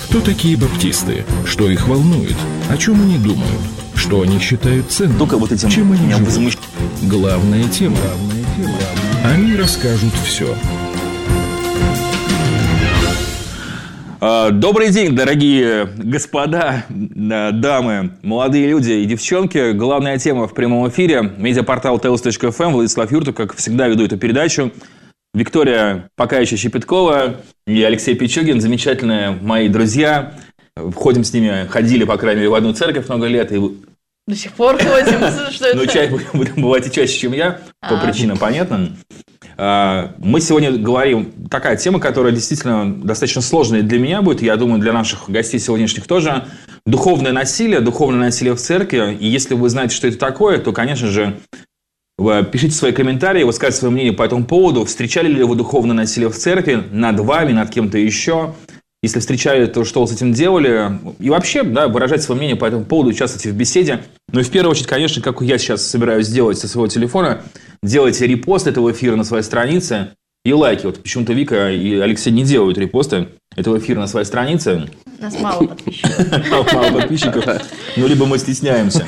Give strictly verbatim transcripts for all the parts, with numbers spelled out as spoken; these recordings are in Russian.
Кто такие баптисты? Что их волнует? О чем они думают? Что они считают ценным? Только вот этим Чем они живут? возмущ... Главная тема. Они расскажут все. Добрый день, дорогие господа, дамы, молодые люди и девчонки. Главная тема в прямом эфире. Медиапортал Теос точка эф эм. Владислав Юртов, как всегда, веду эту передачу. Виктория пока еще Щепеткова и Алексей Пичугин. Замечательные мои друзья. Ходим с ними, ходили, по крайней мере, в одну церковь много лет. И... До сих пор ходим. Что это? Ну, чаще будем бывать и чаще, чем я. По причинам понятным. Мы сегодня говорим, такая тема, которая действительно достаточно сложная для меня будет, я думаю, для наших гостей сегодняшних тоже. Духовное насилие, духовное насилие в церкви. И если вы знаете, что это такое, то, конечно же, вы пишите свои комментарии, высказывайте свое мнение по этому поводу. Встречали ли вы духовное насилие в церкви над вами, над кем-то еще? Если встречали, то что вы с этим делали? И вообще, да, выражать свое мнение по этому поводу, участвуйте в беседе. Ну и в первую очередь, конечно, как я сейчас собираюсь сделать со своего телефона, делайте репост этого эфира на своей странице и лайки. Вот почему-то Вика и Алексей не делают репосты этого эфира на своей странице. У нас мало подписчиков. Мало подписчиков. Ну, либо мы стесняемся.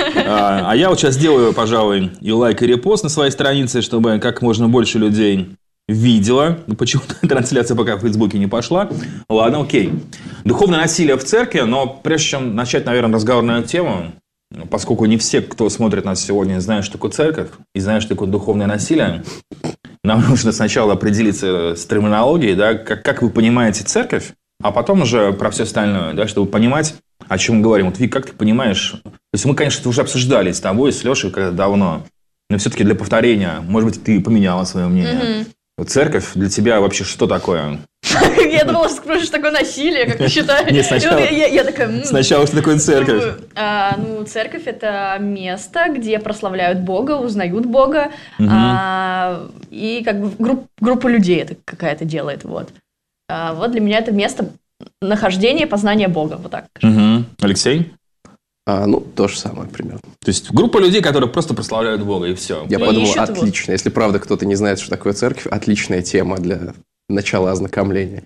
А я вот сейчас делаю, пожалуй, и лайк, и репост на своей странице, чтобы как можно больше людей видела. Почему-то трансляция пока в Фейсбуке не пошла. Ладно, окей. Духовное насилие в церкви, но прежде чем начать, наверное, разговор на эту тему, поскольку не все, кто смотрит нас сегодня, знают, что такое церковь и знают, что такое духовное насилие, нам нужно сначала определиться с терминологией, да, как, как вы понимаете церковь, а потом уже про все остальное, да, чтобы понимать, о чем мы говорим. Вот, Вик, как ты понимаешь? То есть мы, конечно, это уже обсуждали с тобой, с Лешей когда-то давно, но все-таки для повторения, может быть, ты поменяла свое мнение. Mm-hmm. Вот церковь для тебя вообще что такое? Я думала, что скажешь, что такое насилие, как ты считаешь? Нет, сначала, я, я такая, сначала что такое церковь? Ну, а, ну, церковь – это место, где прославляют Бога, узнают Бога, угу. а, и как бы групп, группа людей это какая-то делает. Вот. А, вот для меня это место нахождения, познания Бога. Вот так. Угу. Алексей? А, ну, то же самое примерно. То есть, группа людей, которые просто прославляют Бога, и все. Я и подумал, отлично. Его. Если правда кто-то не знает, что такое церковь, отличная тема для начала ознакомления.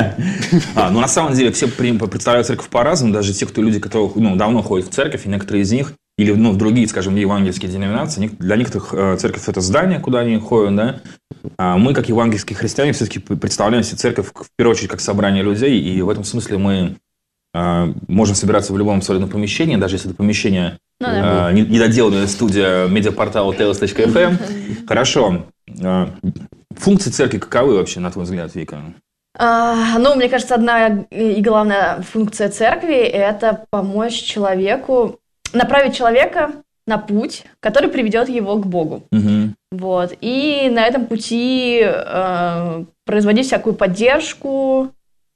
А, ну, на самом деле, все представляют церковь по-разному. Даже те, кто люди, которые ну, давно ходят в церковь, и некоторые из них, или ну, в другие, скажем, евангельские деноминации, для некоторых церковь – это здание, куда они ходят, да. А мы, как евангельские христиане, все-таки представляем себе церковь, в первую очередь, как собрание людей, и в этом смысле мы можем собираться в любом абсолютно помещении, даже если это помещение ну, да. э, недоделанная студия медиапортала Теос точка эф эм. Хорошо. Э, функции церкви каковы вообще, на твой взгляд, Вика? А, ну, мне кажется, одна и главная функция церкви – это помочь человеку, направить человека на путь, который приведет его к Богу. Угу. Вот. И на этом пути э, производить всякую поддержку,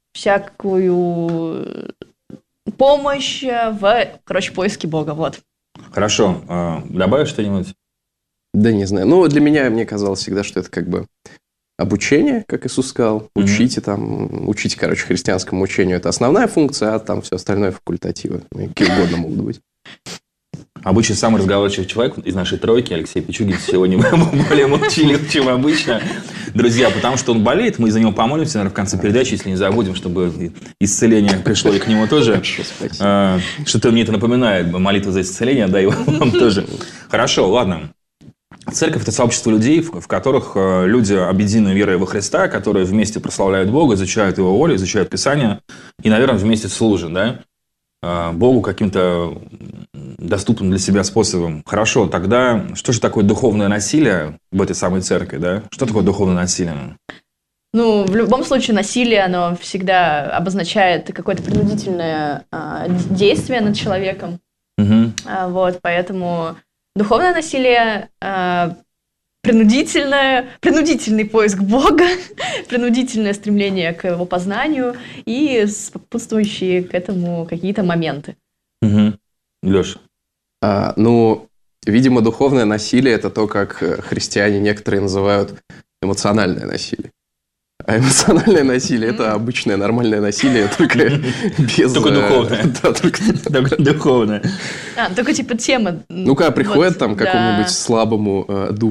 всякую помощь в, короче, поиске Бога. Вот. Хорошо. А, добавишь что-нибудь? Да не знаю. Ну, для меня, мне казалось всегда, что это как бы обучение, как Иисус сказал. Mm-hmm. Учите там, учите, короче, христианскому учению. Это основная функция, а там все остальное факультативы. Какие угодно могут быть. Обычно самый разговорчивый человек из нашей тройки, Алексей Пичугин, сегодня более молчалив, чем обычно. Друзья, потому что он болеет, мы за него помолимся, наверное, в конце передачи, если не забудем, чтобы исцеление пришло и к нему тоже. А, что-то мне это напоминает, молитва за исцеление, да, и вам тоже. Хорошо, ладно. Церковь – это сообщество людей, в которых люди объединены верой во Христа, которые вместе прославляют Бога, изучают Его волю, изучают Писание и, наверное, вместе служат, да, Богу каким-то доступным для себя способом. Хорошо, тогда что же такое духовное насилие в этой самой церкви, да? Что такое духовное насилие? Ну, в любом случае, насилие, оно всегда обозначает какое-то принудительное а, действие над человеком. Угу. А, вот, поэтому духовное насилие а, принудительное, принудительный поиск Бога, принудительное стремление к его познанию и сопутствующие к этому какие-то моменты. Угу. Леша? А, ну, видимо, духовное насилие – это то, как христиане некоторые называют эмоциональное насилие. А эмоциональное насилие – это обычное нормальное насилие, только без... Только духовное. Да, только духовное. А, только типа тема. Ну, когда приходят там какому-нибудь слабому духом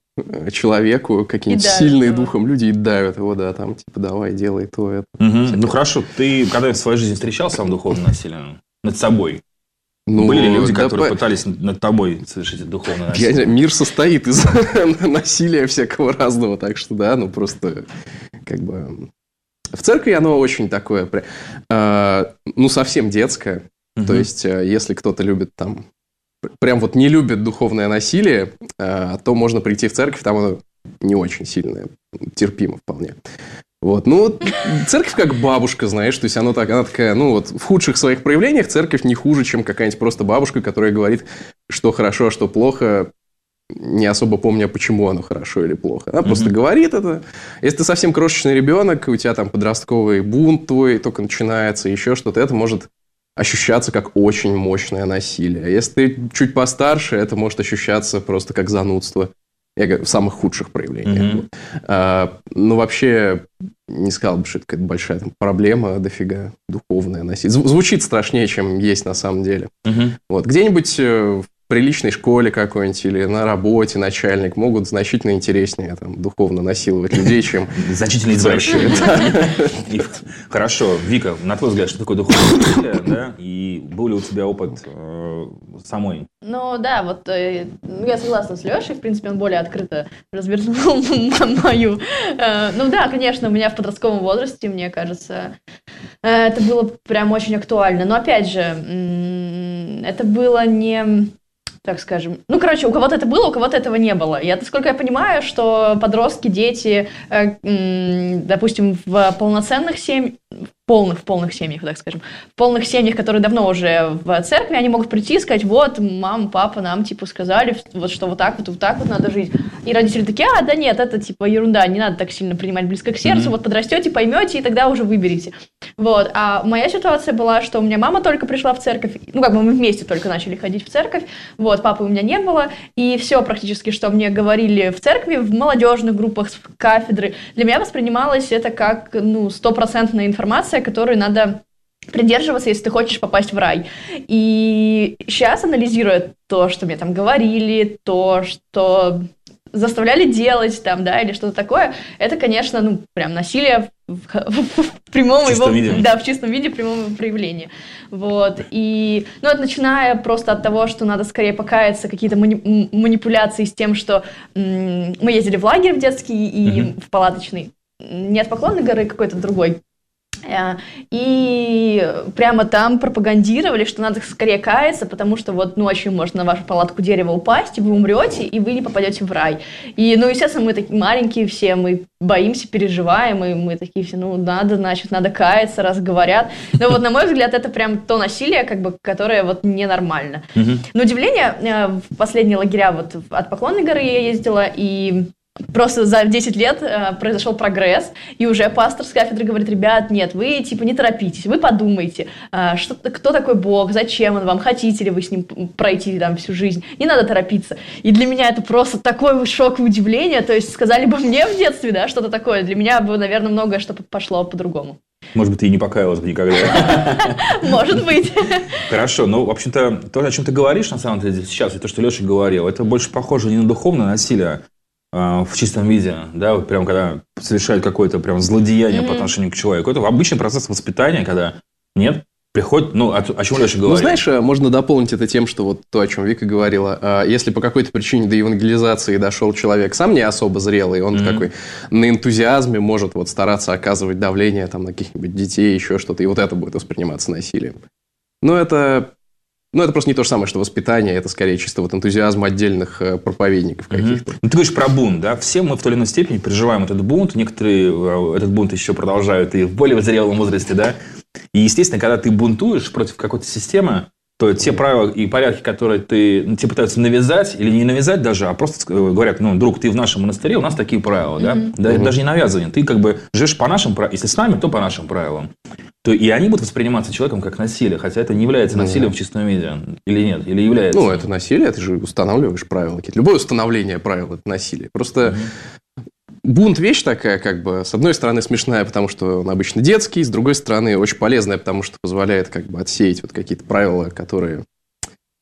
человеку, какие-нибудь сильные духом люди и давят его, да, там, типа, давай, делай то, это. Угу. Ну, хорошо, ты когда в своей жизни встречал сам духовное насилие над собой? Ну, были ли люди, да, которые по... пытались над тобой совершить это духовное насилие? Я, мир состоит из насилия всякого разного, так что, да, ну, просто, как бы... В церкви оно очень такое, э, ну, совсем детское. Угу. То есть, э, если кто-то любит там... Прям вот не любит духовное насилие, э, то можно прийти в церковь, там оно не очень сильное, терпимо вполне. Вот, ну, церковь как бабушка, знаешь, то есть она, так, она такая, ну, вот в худших своих проявлениях церковь не хуже, чем какая-нибудь просто бабушка, которая говорит, что хорошо, а что плохо, не особо помня, почему оно хорошо или плохо. Она mm-hmm. просто говорит это. Если ты совсем крошечный ребенок, у тебя там подростковый бунт твой только начинается, еще что-то, это может ощущаться как очень мощное насилие. Если ты чуть постарше, это может ощущаться просто как занудство. Я говорю, в самых худших проявлениях. Mm-hmm. А, ну, вообще, не сказал бы, что это какая-то большая там, проблема, дофига, духовное насилие. Звучит страшнее, чем есть на самом деле. Mm-hmm. Вот. Где-нибудь в приличной школе какой-нибудь или на работе начальник могут значительно интереснее там, духовно насиловать людей, чем... Значительно извращение. Хорошо. Вика, на твой взгляд, что такое духовное насилие? И был ли у тебя опыт самой? Ну да, вот я согласна с Лешей, в принципе, он более открыто развернул мою. Ну да, конечно, у меня в подростковом возрасте, мне кажется, это было прям очень актуально. Но опять же, это было не... так скажем. Ну, короче, у кого-то это было, у кого-то этого не было. Я, насколько я понимаю, что подростки, дети, э, э, допустим, в полноценных семьях, в полных, в полных семьях, так скажем, в полных семьях, которые давно уже в церкви, они могут прийти и сказать, вот, мама, папа нам, типа, сказали, вот, что вот так вот, вот так вот надо жить. И родители такие, а, да нет, это, типа, ерунда, не надо так сильно принимать близко к сердцу, mm-hmm. вот подрастете, поймете, и тогда уже выберете. Вот. А моя ситуация была, что у меня мама только пришла в церковь, ну, как бы мы вместе только начали ходить в церковь, вот, папы у меня не было, и все практически, что мне говорили в церкви, в молодежных группах, с кафедры, для меня воспринималось это как, ну, стопроцентная информация, которую надо придерживаться, если ты хочешь попасть в рай. И сейчас, анализируя то, что мне там говорили, то, что заставляли делать там, да, или что-то такое, это, конечно, ну, прям насилие в, в, в прямом в его, виде. да, в чистом виде, в прямом его проявлении. Вот. И, ну, это начиная просто от того, что надо скорее покаяться, какие-то мани- манипуляции с тем, что м- мы ездили в лагерь в детский и mm-hmm. в палаточный, не от Поклонной горы, какой-то другой. И прямо там пропагандировали, что надо скорее каяться, потому что вот ночью может на вашу палатку дерева упасть, и вы умрете, и вы не попадете в рай. И, ну, естественно, мы такие маленькие все, мы боимся, переживаем, и мы такие все, ну, надо, значит, надо каяться, раз говорят. Но вот, на мой взгляд, это прям то насилие, как бы, которое вот ненормально. Mm-hmm. На удивление, в последние лагеря вот от Поклонной горы я ездила, и... Просто за десять лет э, произошел прогресс, и уже пастор с кафедры говорит, ребят, нет, вы типа не торопитесь, вы подумайте, э, что, кто такой Бог, зачем он вам, хотите ли вы с ним пройти там всю жизнь, не надо торопиться. И для меня это просто такой шок и удивление, то есть сказали бы мне в детстве, да, что-то такое, для меня бы, наверное, многое что пошло по-другому. Может быть, ты и не покаялась бы никогда. Может быть. Хорошо, ну, в общем-то, то, о чем ты говоришь, на самом деле, сейчас, и то, что Леша говорил, это больше похоже не на духовное насилие, в чистом виде, да, вот прям когда совершают какое-то прям злодеяние mm-hmm. по отношению к человеку. Это обычный процесс воспитания, когда нет, приходит, ну, о, о чем Леша говорил. Ну, знаешь, можно дополнить это тем, что вот то, о чем Вика говорила, если по какой-то причине до евангелизации дошел человек сам не особо зрелый, он mm-hmm. такой на энтузиазме может вот стараться оказывать давление там на каких-нибудь детей, еще что-то, и вот это будет восприниматься насилием. Но это... Ну, это просто не то же самое, что воспитание, это скорее чисто вот энтузиазм отдельных э, проповедников каких-то. Mm-hmm. Ну, ты говоришь про бунт, да? Все мы в той или иной степени переживаем этот бунт, некоторые э, этот бунт еще продолжают и в более зрелом возрасте, да? И, естественно, когда ты бунтуешь против какой-то системы, то те правила и порядки, которые ты, ну, тебе пытаются навязать, или не навязать даже, а просто говорят, ну, друг, ты в нашем монастыре, у нас такие правила, да? Mm-hmm. Да, mm-hmm. Даже не навязывание. Ты как бы живешь по нашим правилам, если с нами, то по нашим правилам. То и они будут восприниматься человеком как насилие, хотя это не является насилием mm-hmm. в чистом виде. Или нет? Или является? Ну, это насилие, ты же устанавливаешь правила какие-то. Любое установление правил – это насилие. Просто mm-hmm. бунт – вещь такая, как бы, с одной стороны, смешная, потому что он обычно детский, с другой стороны, очень полезная, потому что позволяет как бы отсеять вот какие-то правила, которые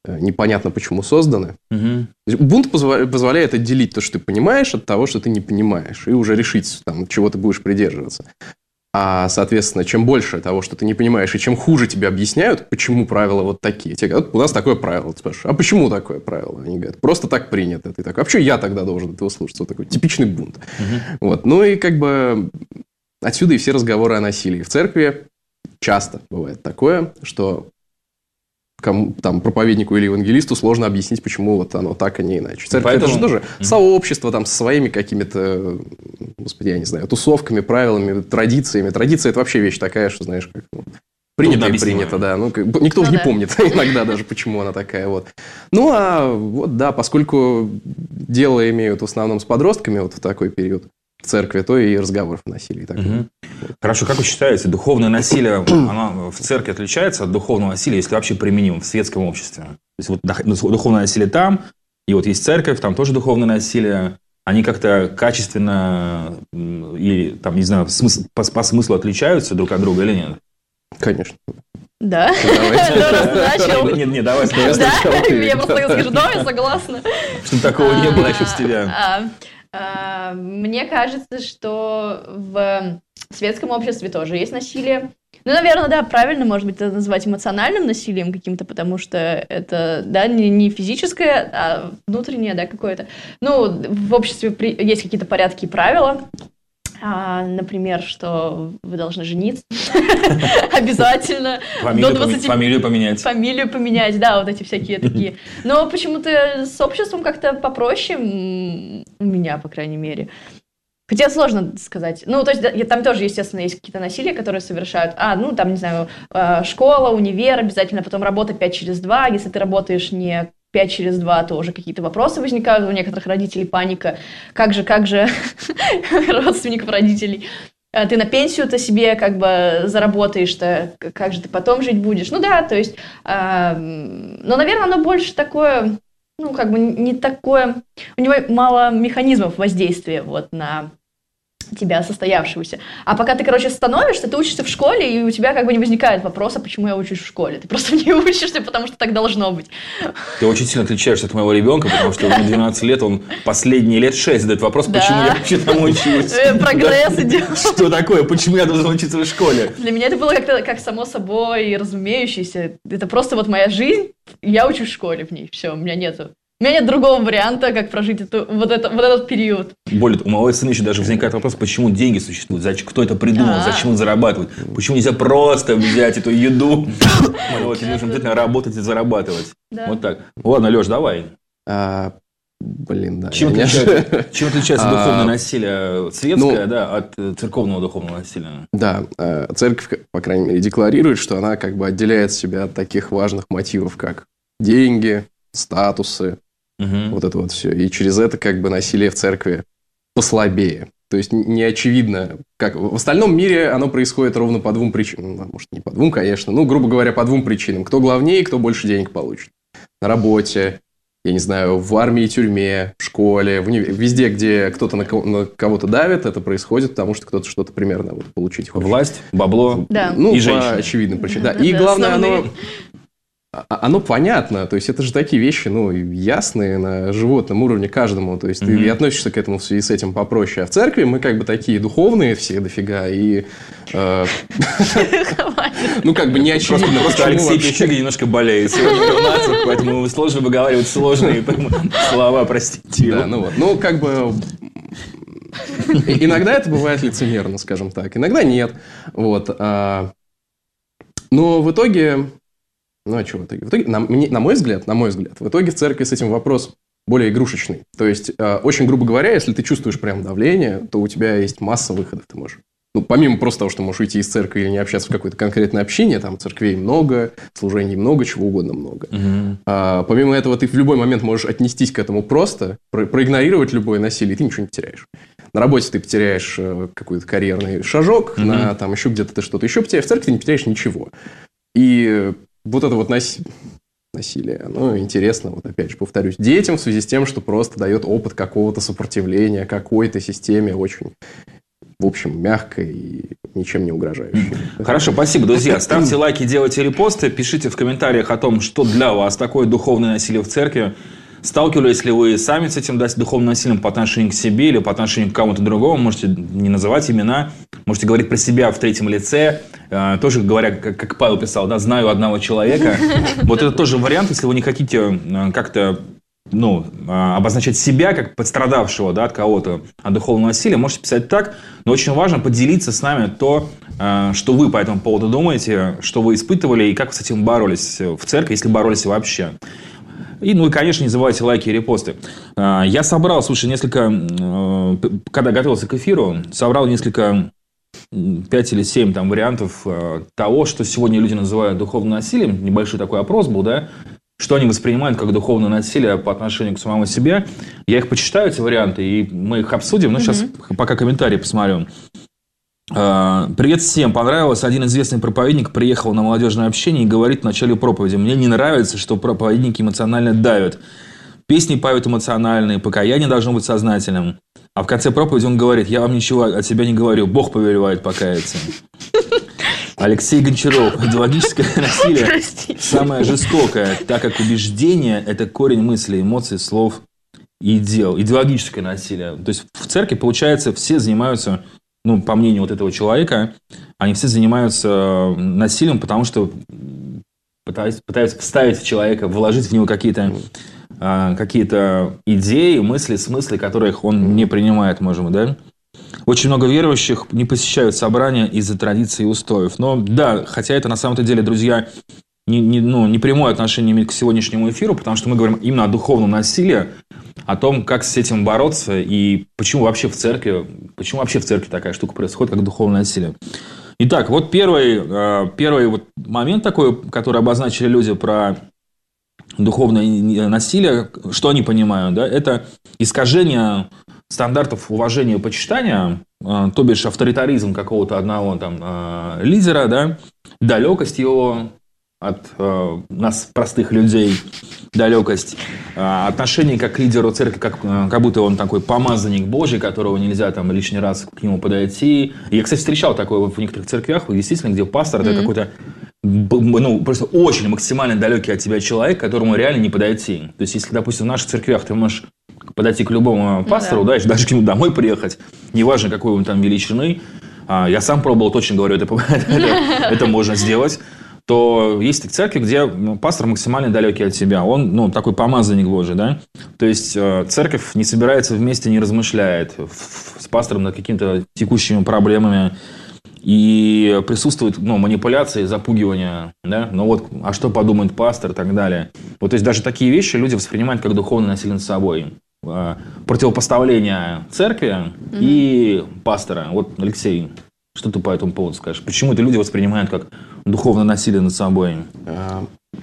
непонятно почему созданы. Угу. Бунт позволяет отделить то, что ты понимаешь, от того, что ты не понимаешь, и уже решить, там, чего ты будешь придерживаться. А, соответственно, чем больше того, что ты не понимаешь, и чем хуже тебе объясняют, почему правила вот такие. Тебе говорят, у нас такое правило. Ты спрашиваешь, а почему такое правило? Они говорят, просто так принято. Ты такой, а почему я тогда должен этого слушаться? Вот такой типичный бунт. Угу. Вот. Ну и как бы отсюда и все разговоры о насилии. В церкви часто бывает такое, что кому, там, проповеднику или евангелисту сложно объяснить, почему вот оно так, а не иначе. Церковь Поэтому... это же тоже mm-hmm. сообщество там, со своими какими-то, господи, я не знаю, тусовками, правилами, традициями. Традиция – это вообще вещь такая, что, знаешь, как ну, принято и принято, да. Ну, как, никто ну, не да. помнит иногда даже, почему она такая. Вот. Ну, а вот, да, поскольку дело имеют в основном с подростками вот в такой период в церкви, то и разговоров о насилии. Угу. Хорошо, как вы считаете, духовное насилие оно в церкви отличается от духовного насилия, если вообще применимо в светском обществе? То есть, вот духовное насилие там, и вот есть церковь, там тоже духовное насилие. Они как-то качественно и, там, не знаю, смысл, по, по смыслу отличаются друг от друга или нет? Конечно. Да. Нет, нет, давай. Я просто скажу, да, я согласна. Чтобы такого не было еще с тебя. Мне кажется, что в светском обществе тоже есть насилие. Ну, наверное, да, правильно, может быть, это назвать эмоциональным насилием каким-то, потому что это, да, не, не физическое, а внутреннее, да, какое-то. Ну, в обществе при... есть какие-то порядки и правила. А, например, что вы должны жениться обязательно. Фамилию поменять. Фамилию поменять, да, вот эти всякие такие. Но почему-то с обществом как-то попроще, у меня, по крайней мере. Хотя сложно сказать. Ну, то есть там тоже, естественно, есть какие-то насилия, которые совершают. А, ну, там, не знаю, школа, универ, обязательно потом работа пять через два. Если ты работаешь не пять через два, то уже какие-то вопросы возникают у некоторых родителей, паника. Как же, как же родственников родителей? Ты на пенсию-то себе как бы заработаешь-то, как же ты потом жить будешь? Ну да, то есть, э, но, наверное, оно больше такое, ну, как бы не такое, у него мало механизмов воздействия вот на тебя состоявшегося. А пока ты, короче, становишься, ты учишься в школе, и у тебя как бы не возникает вопроса, почему я учусь в школе. Ты просто не учишься, потому что так должно быть. Ты очень сильно отличаешься от моего ребенка, потому что ему двенадцать лет, он последние лет шесть задает вопрос, почему я вообще там учусь. Прогресс идет. Что такое? Почему я должен учиться в школе? Для меня это было как-то как само собой разумеющееся. Это просто вот моя жизнь, я учусь в школе в ней. Все, у меня нету. У меня нет другого варианта, как прожить эту, вот, это, вот этот период. Более того, у моего сына еще даже возникает вопрос, почему деньги существуют, зачем, кто это придумал, А-а-а. зачем он зарабатывает, почему нельзя просто взять эту еду, вот, нужно обязательно работать и зарабатывать. Вот так. Ладно, Леш, давай. Блин, да. Чем отличается духовное насилие светское от церковного духовного насилия? Да, церковь, по крайней мере, декларирует, что она как бы отделяет себя от таких важных мотивов, как деньги, статусы, угу. вот это вот все. И через это как бы насилие в церкви послабее. То есть не очевидно, как в остальном мире оно происходит ровно по двум причинам. Ну, может, не по двум, конечно, ну, грубо говоря, по двум причинам. Кто главнее, кто больше денег получит. На работе, я не знаю, в армии, тюрьме, в школе, в универ... везде, где кто-то на, кого- на кого-то давит, это происходит, потому что кто-то что-то примерно вот получить хочет. Власть, бабло, да. Ну, и по очевидным причинам. Да. И да, главное, основные... оно... Оно понятно, то есть это же такие вещи, ну, ясные на животном уровне каждому, то есть mm-hmm. ты относишься к этому в связи с этим попроще. А в церкви мы как бы такие духовные все дофига, и ну, как бы не очевидно. Просто Алексей Пичуга немножко болеет сегодня, поэтому ему сложно выговаривать сложные слова, простите его. Да, ну вот, ну, как бы... Иногда это бывает лицемерно, скажем так, иногда нет, вот. Но в итоге... Ну, а что в итоге? В итоге, на, на мой взгляд, на мой взгляд, в итоге в церкви с этим вопрос более игрушечный. То есть, э, очень грубо говоря, если ты чувствуешь прям давление, то у тебя есть масса выходов. Ты можешь, ну, помимо просто того, что можешь уйти из церкви или не общаться в какое-то конкретное общение, там церквей много, служений много, чего угодно много. Угу. А, помимо этого, ты в любой момент можешь отнестись к этому просто, про- проигнорировать любое насилие, и ты ничего не потеряешь. На работе ты потеряешь э, какой-то карьерный шажок, угу. на, там, еще где-то ты что-то еще потеряешь, в церкви ты не потеряешь ничего. И... Вот это вот наси... насилие, оно интересно, вот опять же повторюсь, детям в связи с тем, что просто дает опыт какого-то сопротивления какой-то системе очень в общем, мягкое и ничем не угрожающее. Хорошо, спасибо, друзья. Ставьте лайки, делайте репосты, пишите в комментариях о том, что для вас такое духовное насилие в церкви. Сталкивались ли вы сами с этим духовным насилием по отношению к себе или по отношению к кому-то другому? Можете не называть имена, можете говорить про себя в третьем лице. Тоже говоря, как Павел писал, да, знаю одного человека. Вот это тоже вариант, если вы не хотите как-то ну, обозначать себя как пострадавшего, да, от кого-то от духовного насилия, можете писать так. Но очень важно поделиться с нами то, что вы по этому поводу думаете, что вы испытывали и как вы с этим боролись в церкви, если боролись вообще. И, ну и, конечно, не забывайте лайки и репосты. Я собрал, слушай, несколько, когда готовился к эфиру, собрал несколько, пять или семь там вариантов того, что сегодня люди называют духовным насилием. Небольшой такой опрос был, да, что они воспринимают как духовное насилие по отношению к самому себе. Я их почитаю, эти варианты, и мы их обсудим. Ну, mm-hmm. сейчас пока комментарии посмотрю. Привет всем. Понравилось. Один известный проповедник приехал на молодежное общение и говорит в начале проповеди: мне не нравится, что проповедники эмоционально давят. Песни поют эмоциональные, покаяние должно быть сознательным. А в конце проповеди он говорит: я вам ничего от себя не говорю, Бог повелевает покаяться. Алексей Гончаров. Идеологическое насилие Простите. Самое жестокое, так как убеждение – это корень мыслей, эмоций, слов и дел. Идеологическое насилие. То есть в церкви, получается, все занимаются, ну, по мнению вот этого человека, они все занимаются насилием, потому что пытаются, пытаются вставить в человека, вложить в него какие-то, а, какие-то идеи, мысли, смыслы, которых он не принимает, может быть, да? Очень много верующих не посещают собрания из-за традиций и устоев. Но да, хотя это на самом-то деле, друзья, не, не, ну, не прямое отношение к сегодняшнему эфиру, потому что мы говорим именно о духовном насилии, о том, как с этим бороться и почему вообще в церкви, почему вообще в церкви такая штука происходит, как духовное насилие. Итак, вот первый, первый вот момент такой, который обозначили люди про духовное насилие, что они понимают, да, это искажение стандартов уважения и почитания, то бишь авторитаризм какого-то одного там лидера, да, далекость его от э, нас, простых людей, далекость, э, отношение как к лидеру церкви, как, как будто он такой помазанник Божий, которого нельзя там лишний раз к нему подойти. Я, кстати, встречал такое в некоторых церквях, действительно, где пастор mm-hmm. это какой-то, ну, просто очень максимально далекий от тебя человек, к которому реально не подойти. То есть, если, допустим, в наших церквях ты можешь подойти к любому пастору, да, да даже к нему домой приехать, неважно, какой он там величины, я сам пробовал, точно говорю, это, это, это можно сделать, то есть церкви, где пастор максимально далекий от тебя. Он, ну, такой помазанник Божий, да. То есть церковь не собирается вместе, не размышляет с пастором над какими-то текущими проблемами. И присутствуют, ну, манипуляции, запугивания, да. Ну вот, а что подумает пастор и так далее. Вот, то есть даже такие вещи люди воспринимают как духовное насилие над собой. Противопоставление церкви mm-hmm. и пастора. Вот, Алексей, что ты по этому поводу скажешь? Почему это люди воспринимают как духовное насилие над собой? А,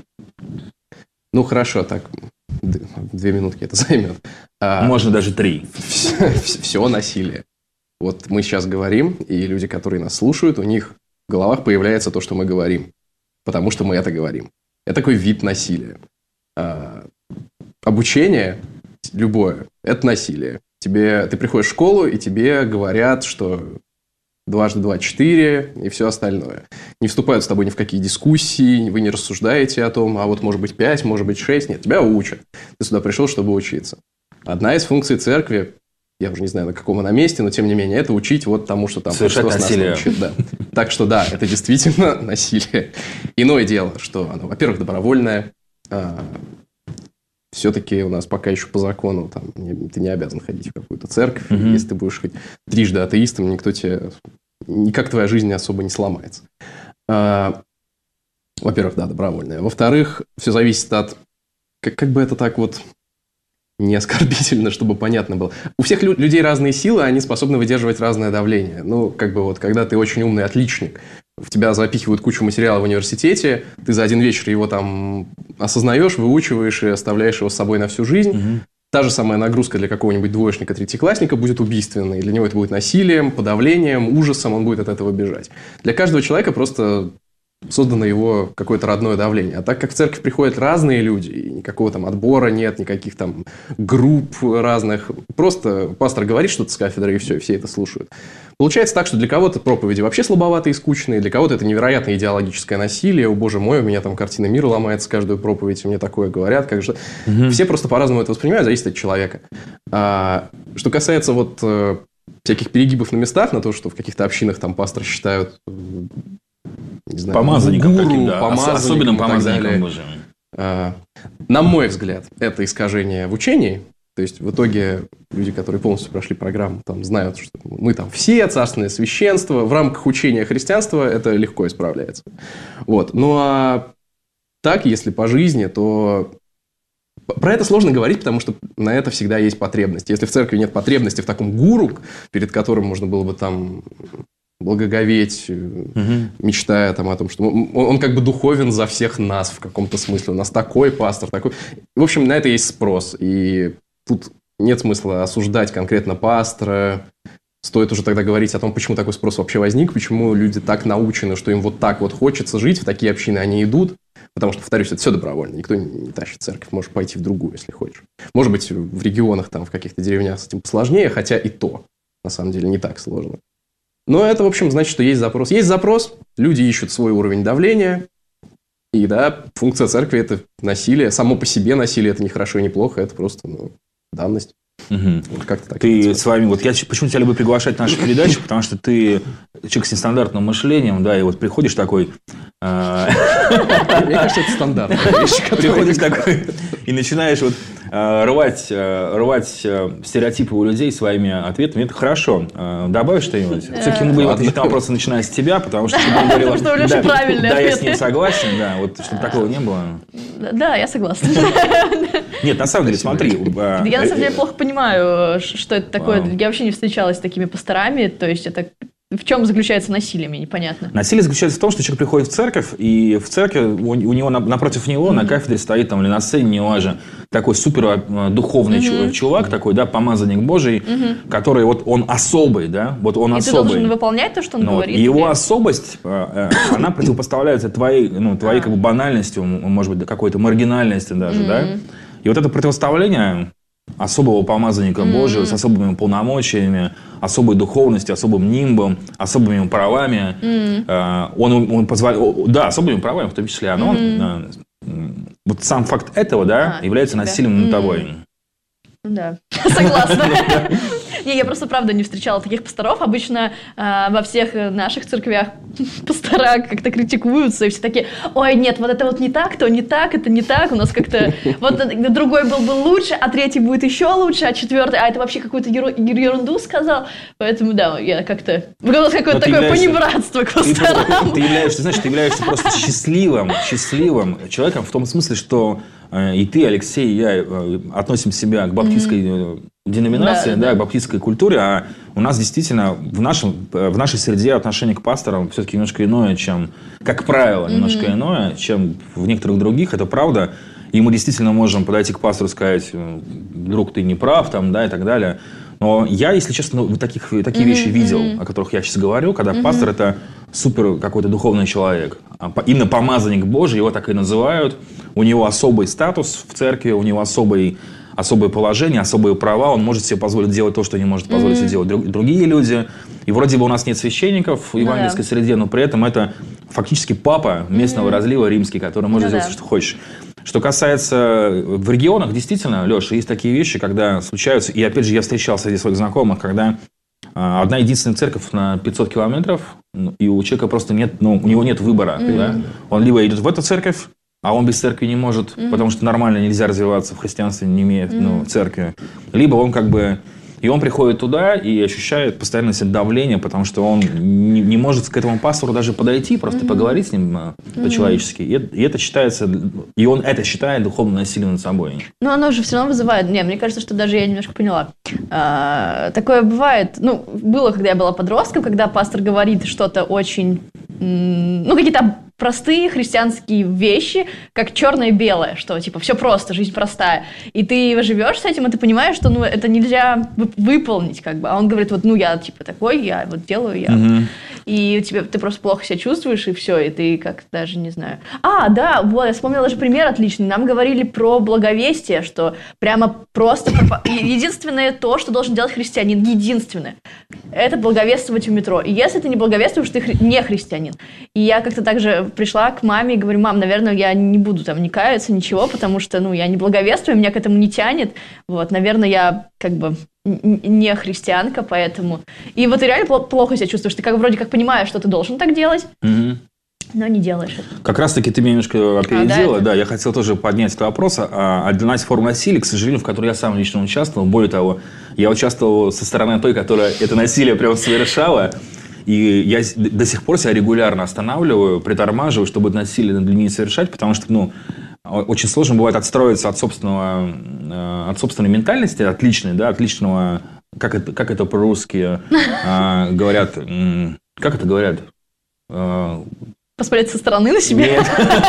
ну, хорошо, так, две минутки это займет. А, Можно даже три. Все, все насилие. Вот мы сейчас говорим, и люди, которые нас слушают, у них в головах появляется то, что мы говорим. Потому что мы это говорим. Это такой вид насилия. А, обучение любое – это насилие. Тебе, ты приходишь в школу, и тебе говорят, что дважды два – четыре, и все остальное. Не вступают с тобой ни в какие дискуссии, вы не рассуждаете о том, а вот может быть пять, может быть шесть. Нет, тебя учат. Ты сюда пришел, чтобы учиться. Одна из функций церкви, я уже не знаю, на каком она месте, но тем не менее, это учить вот тому, что там Христос нас учит. Да. Так что да, это действительно насилие. Иное дело, что оно, во-первых, добровольное. Все-таки у нас пока еще по закону там, ты не обязан ходить в какую-то церковь. Mm-hmm. Если ты будешь хоть трижды атеистом, никто тебе... Никак твоя жизнь особо не сломается. А, во-первых, да, добровольное. Во-вторых, все зависит от... Как, как бы это так вот не оскорбительно, чтобы понятно было. У всех лю- людей разные силы, они способны выдерживать разное давление. Ну, как бы вот, когда ты очень умный отличник, в тебя запихивают кучу материала в университете, ты за один вечер его там осознаешь, выучиваешь и оставляешь его с собой на всю жизнь. Угу. Та же самая нагрузка для какого-нибудь двоечника, третьеклассника будет убийственной. Для него это будет насилием, подавлением, ужасом, он будет от этого бежать. Для каждого человека просто создано его какое-то родное давление. А так как в церковь приходят разные люди, и никакого там отбора нет, никаких там групп разных, просто пастор говорит что-то с кафедры, и все, и все это слушают. Получается так, что для кого-то проповеди вообще слабоватые и скучные, для кого-то это невероятное идеологическое насилие. О, боже мой, у меня там картина мира ломается каждую проповедь, мне такое говорят. Как же... Угу. Все просто по-разному это воспринимают, зависит от человека. А, что касается вот всяких перегибов на местах, на то, что в каких-то общинах там пастор считают... Не знаю, помазанником гуру, таким, да. помазанником, особенным помазанником Божьим. А, на мой взгляд, это искажение в учении. То есть, в итоге люди, которые полностью прошли программу, там, знают, что мы там все, царственное священство, в рамках учения христианства это легко исправляется. Вот. Ну, а так, если по жизни, то... Про это сложно говорить, потому что на это всегда есть потребность. Если в церкви нет потребности в таком гуру, перед которым можно было бы там... благоговеть, угу. мечтая там о том, что он, он как бы духовен за всех нас в каком-то смысле. У нас такой пастор, такой... В общем, на это есть спрос. И тут нет смысла осуждать конкретно пастора. Стоит уже тогда говорить о том, почему такой спрос вообще возник, почему люди так научены, что им вот так вот хочется жить, в такие общины они идут. Потому что, повторюсь, это все добровольно. Никто не тащит церковь. Можешь пойти в другую, если хочешь. Может быть, в регионах, там, в каких-то деревнях с этим посложнее, хотя и то, на самом деле, не так сложно. Но это, в общем, значит, что есть запрос. Есть запрос, люди ищут свой уровень давления. И да, функция церкви – это насилие. Само по себе насилие – это не хорошо и не плохо, это просто ну, данность. Угу. Вот как-то так. Ты с вами, вот я почему тебя люблю приглашать в нашу передачу, потому что ты человек с нестандартным мышлением, да, и вот приходишь такой... Мне кажется, это стандартная вещь. Приходишь такой и начинаешь вот рвать, рвать стереотипы у людей своими ответами. Это хорошо. Добавишь что-нибудь? Все-таки мы будем отвечать на вопросы, начиная с тебя, потому что ты говорила... Потому что у Леши правильный ответ. Да, я с ним согласен, да, вот чтобы такого не было. Да, я согласна. Нет, на самом деле, смотри... Я на самом деле плохо понимаю, что это такое. Вау. Я вообще не встречалась с такими пасторами. То есть, это в чем заключается насилие, мне непонятно. Насилие заключается в том, что человек приходит в церковь, и в церкви у, у него напротив него mm-hmm. на кафедре стоит там или на сцене, неважно, такой супер духовный mm-hmm. чувак, такой, да, помазанник Божий, mm-hmm. который вот он особый, да, вот он и особый. И ты должен выполнять то, что он Но говорит. Его или... особость, она противопоставляется твоей, ну, твоей как бы банальностью, может быть, какой-то маргинальности даже, mm-hmm. да. И вот это противоставление особого помазанника mm-hmm. Божьего с особыми полномочиями, особой духовностью, особым нимбом, особыми правами. Mm-hmm. Он, он позволяет... Да, особыми правами в том числе. Оно, mm-hmm. Вот сам факт этого, да, а, является тебя. насилием mm-hmm. над тобой. Да, согласна. Не, я просто, правда, не встречала таких пасторов. Обычно э, во всех наших церквях пастора как-то критикуются, и все такие, ой, нет, вот это вот не так, то не так, это не так, у нас как-то, вот другой был бы лучше, а третий будет еще лучше, а четвертый, а это вообще какую-то ерунду сказал. Поэтому, да, я как-то... У нас какое-то такое понебратство к пасторам. Ты являешься, знаешь, ты являешься просто счастливым, счастливым человеком в том смысле, что и ты, Алексей, и я относим себя к баптистской mm-hmm. деноминации, да, да, да, к баптистской культуре, а у нас действительно в, нашем, в нашей среде отношение к пасторам все-таки немножко иное, чем, как правило, немножко mm-hmm. иное, чем в некоторых других, это правда. И мы действительно можем подойти к пастору и сказать, друг, ты не прав, там, да, и так далее. Но я, если честно, вот таких, такие mm-hmm. вещи видел, mm-hmm. о которых я сейчас говорю, когда mm-hmm. пастор – это супер какой-то духовный человек. Именно помазанник Божий, его так и называют. У него особый статус в церкви, у него особый, особое положение, особые права. Он может себе позволить делать то, что не может позволить mm-hmm. себе делать другие люди. И вроде бы у нас нет священников в евангельской ну, да. среде, но при этом это фактически папа местного mm-hmm. разлива римский, который может ну, делать да. все, что хочешь. Что касается в регионах, действительно, Леша, есть такие вещи, когда случаются, и опять же я встречал среди своих знакомых, когда а, одна единственная церковь на пятьсот километров, и у человека просто нет, ну, у него нет выбора. Mm-hmm. Да? Он либо идет в эту церковь, а он без церкви не может, mm-hmm. потому что нормально нельзя развиваться в христианстве, не имея mm-hmm. ну, церкви. Либо он как бы... И он приходит туда и ощущает постоянное давление, потому что он не, не может к этому пастору даже подойти, просто mm-hmm. поговорить с ним mm-hmm. по-человечески. И, и это считается, и он это считает духовным насилием над собой. Но оно же все равно вызывает. Не, мне кажется, что даже я немножко поняла. А, такое бывает. Ну, было, когда я была подростком, когда пастор говорит что-то очень, ну, какие-то простые христианские вещи, как черное и белое, что типа все просто, жизнь простая. И ты живешь с этим, и ты понимаешь, что ну, это нельзя выполнить, как бы. А он говорит, вот ну я типа такой, я вот делаю, я. Mm-hmm. И тебе, ты просто плохо себя чувствуешь, и все, и ты как даже не знаю. А, да, вот, я вспомнила даже пример отличный. Нам говорили про благовестие, что прямо просто... Единственное то, что должен делать христианин, единственное, это благовествовать в метро. И если ты не благовествуешь, ты хри... не христианин. И я как-то также пришла к маме и говорю, мам, наверное, я не буду там не каяться, ничего, потому что, ну, я не благовествую, меня к этому не тянет. Вот, наверное, я как бы... не христианка, поэтому... И вот ты реально плохо себя чувствуешь. Ты как вроде как понимаешь, что ты должен так делать, mm-hmm. но не делаешь это. Как раз-таки ты меня немножко опередила. А, да, да, я хотел тоже поднять этот вопрос. А одна из форм насилия, к сожалению, в которой я сам лично участвовал. Более того, я участвовал со стороны той, которая это насилие прямо совершала. И я до сих пор себя регулярно останавливаю, притормаживаю, чтобы это насилие над людьми не совершать, потому что, ну, очень сложно бывает отстроиться от собственного, от собственной ментальности, от личной, да, от личного, как это, как это по-русски э, говорят, как это говорят? Посмотреть со стороны на себя? Нет.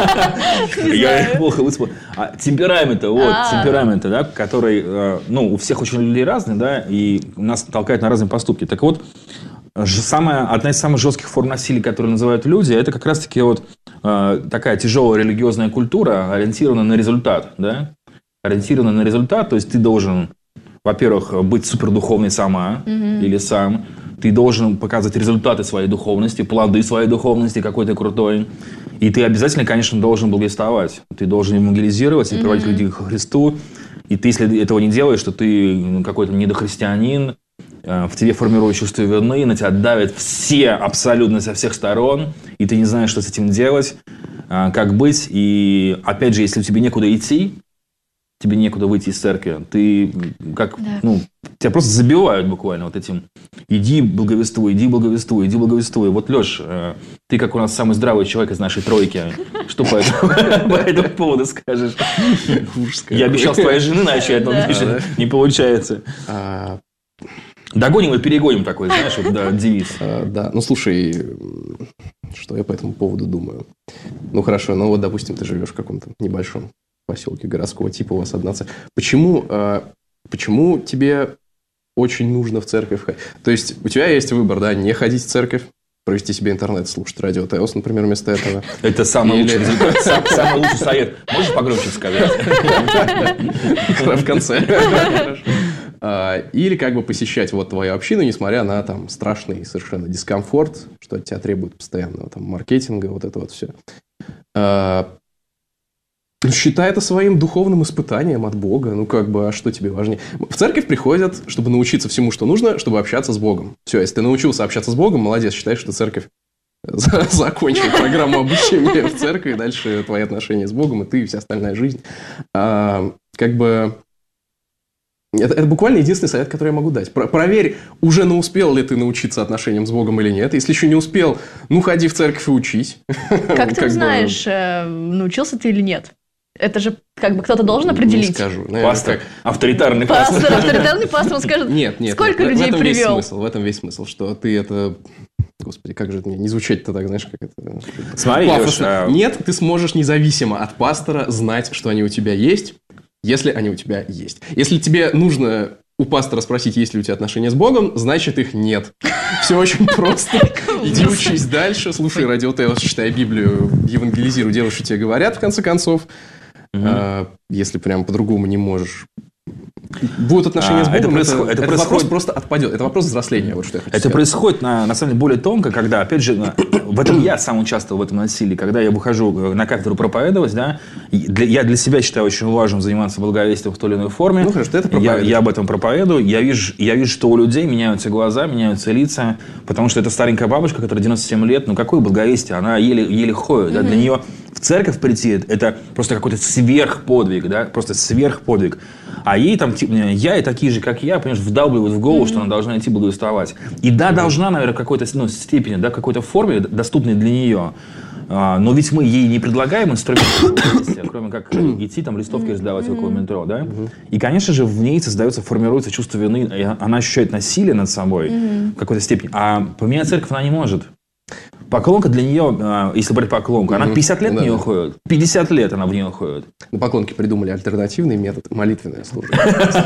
Я плохо выспал. Темперамента, вот, темперамента, да, который, ну, у всех очень людей разный, да, и нас толкает на разные поступки. Так вот, самая, одна из самых жестких форм насилия, которые называют люди, это как раз-таки вот э, такая тяжелая религиозная культура, ориентированная на результат, да? Ориентированная на результат, то есть ты должен, во-первых, быть супердуховной сама mm-hmm. или сам, ты должен показывать результаты своей духовности, плоды своей духовности, какой ты крутой, и ты обязательно, конечно, должен благовествовать, ты должен евангелизировать и приводить mm-hmm. людей к Христу, и ты, если этого не делаешь, то ты какой-то недохристианин, в тебе формирует чувство вины, на тебя давят все абсолютно со всех сторон, и ты не знаешь, что с этим делать, как быть. И опять же, если тебе некуда идти, тебе некуда выйти из церкви, ты как, да. ну, тебя просто забивают буквально вот этим. Иди благовествуй, иди благовествуй, иди благовествуй. Вот, Леш, ты как у нас самый здравый человек из нашей тройки, что по этому поводу скажешь? Я обещал с твоей жены начать, но не получается. Догоним и перегоним такой, знаешь, вот, да, девиз. А, да, ну слушай, что я по этому поводу думаю? Ну хорошо, ну вот, допустим, ты живешь в каком-то небольшом поселке городского типа, у вас одна церковь. Почему, а, почему тебе очень нужно в церковь ходить? То есть у тебя есть выбор, да, не ходить в церковь, провести себе интернет, слушать радио ТЭОС, например, вместо этого. Это самый лучший результат, самый лучший совет. Можешь погромче сказать? В конце. Или как бы посещать вот твою общину, несмотря на там страшный совершенно дискомфорт, что от тебя требует постоянного там маркетинга, вот это вот все. Считай это своим духовным испытанием от Бога. Ну, как бы, а что тебе важнее? В церковь приходят, чтобы научиться всему, что нужно, чтобы общаться с Богом. Все, если ты научился общаться с Богом, молодец, считаешь, что церковь закончил программу обучения в церкви, дальше твои отношения с Богом, и ты, и вся остальная жизнь. А, как бы... Это, это буквально единственный совет, который я могу дать. Про- проверь, уже не успел ли ты научиться отношениям с Богом или нет. Если еще не успел, ну, ходи в церковь и учись. Как ты знаешь, научился ты или нет? Это же как бы кто-то должен определить. Не скажу. Пастор, авторитарный пастор. Пастор, авторитарный пастор, он скажет, нет, нет, сколько нет, людей в этом привел. Весь смысл, в этом весь смысл, что ты это... Господи, как же это не звучать-то так, знаешь, как это... Смотри, Леша, нет, ты сможешь независимо от пастора знать, что они у тебя есть, если они у тебя есть. Если тебе нужно у пастора спросить, есть ли у тебя отношения с Богом, значит, их нет. Все очень просто. Иди учись дальше, слушай радио ТЭОС, читай Библию, евангелизируй, делай, что тебе говорят, в конце концов. Uh-huh. Если прям по-другому не можешь. Будут отношения а, с Богом, это, происход... это, это происходит... вопрос просто отпадет. Это вопрос взросления. Вот что я хочу это сказать. Происходит, на, на самом деле, более тонко, когда, опять же, в этом я сам участвовал в этом насилии. Когда я выхожу на кафедру проповедовать, да, для, я для себя считаю очень важным заниматься благовестием в той или иной форме. Ну, хорошо, ты это я, я об этом проповедую. Я вижу, я вижу, что у людей меняются глаза, меняются лица, потому что это старенькая бабушка, которая девяносто семь лет, ну, какое благовестие? Она еле, еле ходит. Да? Mm-hmm. Для нее в церковь прийти – это просто какой-то сверхподвиг, да, просто сверхподвиг. А ей там, я и такие же, как я, понимаешь, вдалбливают в голову, mm-hmm. что она должна идти благовествовать. И да, mm-hmm. должна, наверное, в какой-то ну, степени, да, в какой-то форме, доступной для нее. А, но ведь мы ей не предлагаем инструмент, кроме как идти, там, листовки раздавать около метро, да? Mm-hmm. И, конечно же, в ней создается, формируется чувство вины, она ощущает насилие над собой mm-hmm. в какой-то степени. А поменять церковь она не может. Поклонка для нее, если брать поклонку, она пятьдесят лет в нее ходит. пятьдесят лет она в нее ходит. На поклонке придумали альтернативный метод, молитвенное служение.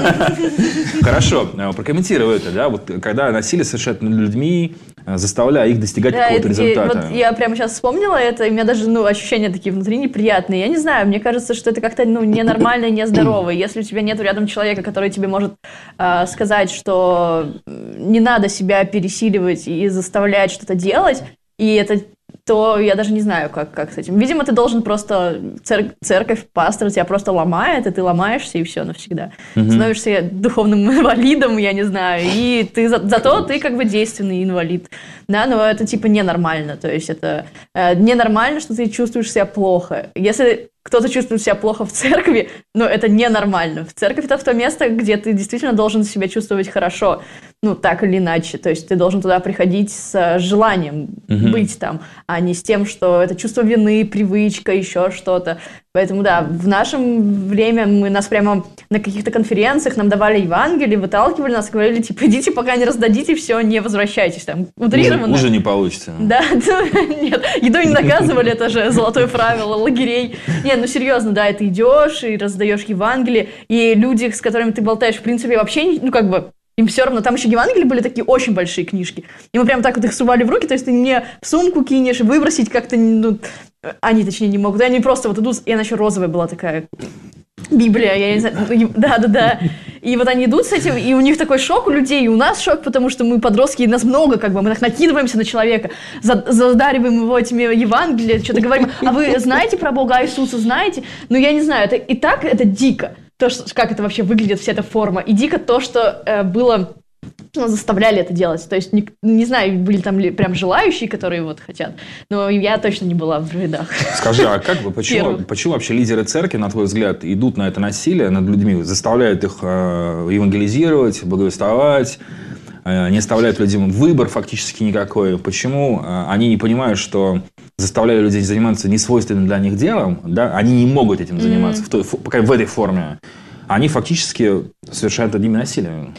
Хорошо, прокомментируй это, да, вот когда насилие совершает над людьми, заставляя их достигать да, какого-то результата. Вот я прямо сейчас вспомнила это, и у меня даже ну, ощущения такие внутри неприятные. Я не знаю, мне кажется, что это как-то ну, ненормально и нездорово. Если у тебя нет рядом человека, который тебе может э, сказать, что не надо себя пересиливать и заставлять что-то делать, и это, то я даже не знаю, как, как с этим. Видимо, ты должен просто... Цер- церковь, пастор тебя просто ломает, и ты ломаешься, и все навсегда. Mm-hmm. Становишься духовным инвалидом, я не знаю, и ты за- зато ты как бы действенный инвалид. Да, но это типа ненормально. То есть это э, ненормально, что ты чувствуешь себя плохо. Если кто-то чувствует себя плохо в церкви, но это ненормально. В церковь это в то место, где ты действительно должен себя чувствовать хорошо. Ну, так или иначе. То есть ты должен туда приходить с желанием mm-hmm. быть там, а не с тем, что это чувство вины, привычка, еще что-то. Поэтому, да, в наше время мы нас прямо на каких-то конференциях нам давали Евангелие, выталкивали нас, говорили, типа, идите, пока не раздадите, все, не возвращайтесь. Там, утрированно. Уже, уже не получится. Да, нет, едой не наказывали, это же золотое правило лагерей. Нет, ну серьезно, да, ты идешь и раздаешь Евангелие, и люди, с которыми ты болтаешь, в принципе, вообще, ну, как бы, им все равно. Там еще Евангелие были такие очень большие книжки. И мы прям так вот их сували в руки, то есть ты мне в сумку кинешь, выбросить как-то, ну, они, точнее, не могут. И они просто вот идут, и она еще розовая была такая Библия, я не знаю, да-да-да. И вот они идут с этим, и у них такой шок у людей, и у нас шок, потому что мы подростки, и нас много, как бы, мы так накидываемся на человека, задариваем его этими Евангелиями, что-то говорим, а вы знаете про Бога Иисуса, знаете? Ну, я не знаю, это и так это дико, то, что, как это вообще выглядит, вся эта форма, и дико то, что э, было... Ну, заставляли это делать. То есть, не, не знаю, были там ли прям желающие, которые вот хотят, но я точно не была в рядах. Скажи, а как бы, почему, почему вообще лидеры церкви, на твой взгляд, идут на это насилие над людьми, заставляют их э, евангелизировать, благовествовать, э, не оставляют людям выбор фактически никакой? Почему э, они не понимают, что заставляя людей заниматься несвойственным для них делом, да, они не могут этим заниматься, mm-hmm. в, той, в, пока в этой форме, они фактически совершают над ними насилие?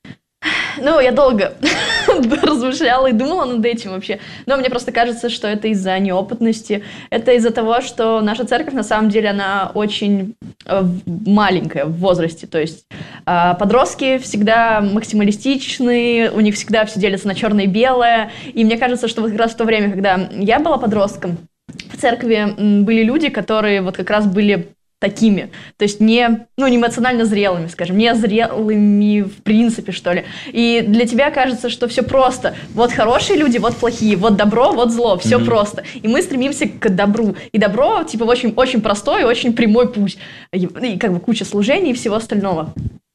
Ну, я долго размышляла и думала над этим вообще. Но мне просто кажется, что это из-за неопытности. Это из-за того, что наша церковь, на самом деле, она очень маленькая в возрасте. То есть подростки всегда максималистичны, у них всегда все делится на черное и белое. И мне кажется, что вот как раз в то время, когда я была подростком, в церкви были люди, которые вот как раз были... такими, то есть не, ну, не эмоционально зрелыми, скажем, не зрелыми в принципе, что ли. И для тебя кажется, что все просто. Вот хорошие люди, вот плохие, вот добро, вот зло, все mm-hmm. просто. И мы стремимся к добру. И добро, типа, очень, очень простой, очень прямой путь. И, и как бы куча служений и всего остального.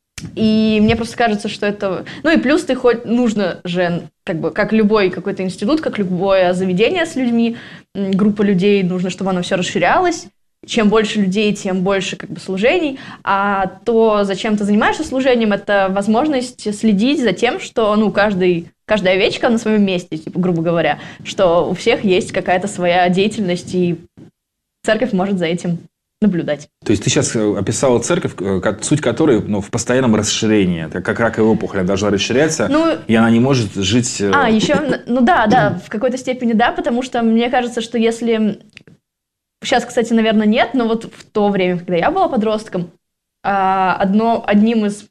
И мне просто кажется, что это... Ну и плюс ты хоть нужно же, как бы, как любой какой-то институт, как любое заведение с людьми, группа людей, нужно, чтобы оно все расширялось. Чем больше людей, тем больше как бы служений, а то, зачем ты занимаешься служением, это возможность следить за тем, что, ну, каждый, каждая овечка на своем месте, типа, грубо говоря, что у всех есть какая-то своя деятельность, и церковь может за этим наблюдать. То есть ты сейчас описала церковь, суть которой, ну, в постоянном расширении, это как раковая опухоль, она должна расширяться, ну, и она не может жить... А, еще, ну да, да, в какой-то степени да, потому что мне кажется, что если... Сейчас, кстати, наверное, нет, но вот в то время, когда я была подростком, одно, одним из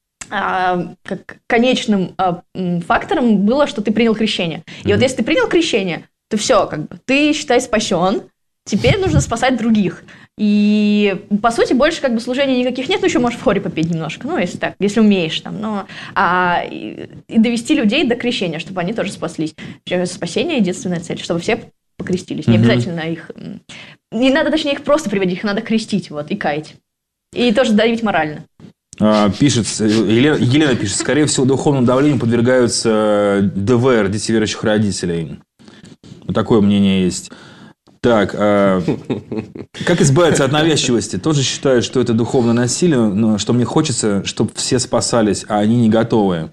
как, конечным фактором было, что ты принял крещение. И mm-hmm. вот если ты принял крещение, то все, как бы, ты, считай, спасен, теперь нужно спасать других. И, по сути, больше как бы служений никаких нет, ну, еще можешь в хоре попеть немножко, ну, если так, если умеешь там, но, а, и, и довести людей до крещения, чтобы они тоже спаслись. Спасение — единственная цель, чтобы все покрестились. Не mm-hmm. обязательно их... Не надо, точнее, их просто приводить, их надо крестить, вот, и каять. И тоже давить морально. А, пишет, Елена, Елена пишет, скорее всего, духовному давлению подвергаются ДВР, дети верующих родителей. Вот такое мнение есть. Так, а, как избавиться от навязчивости? Тоже считаю, что это духовное насилие, но что мне хочется, чтобы все спасались, а они не готовы.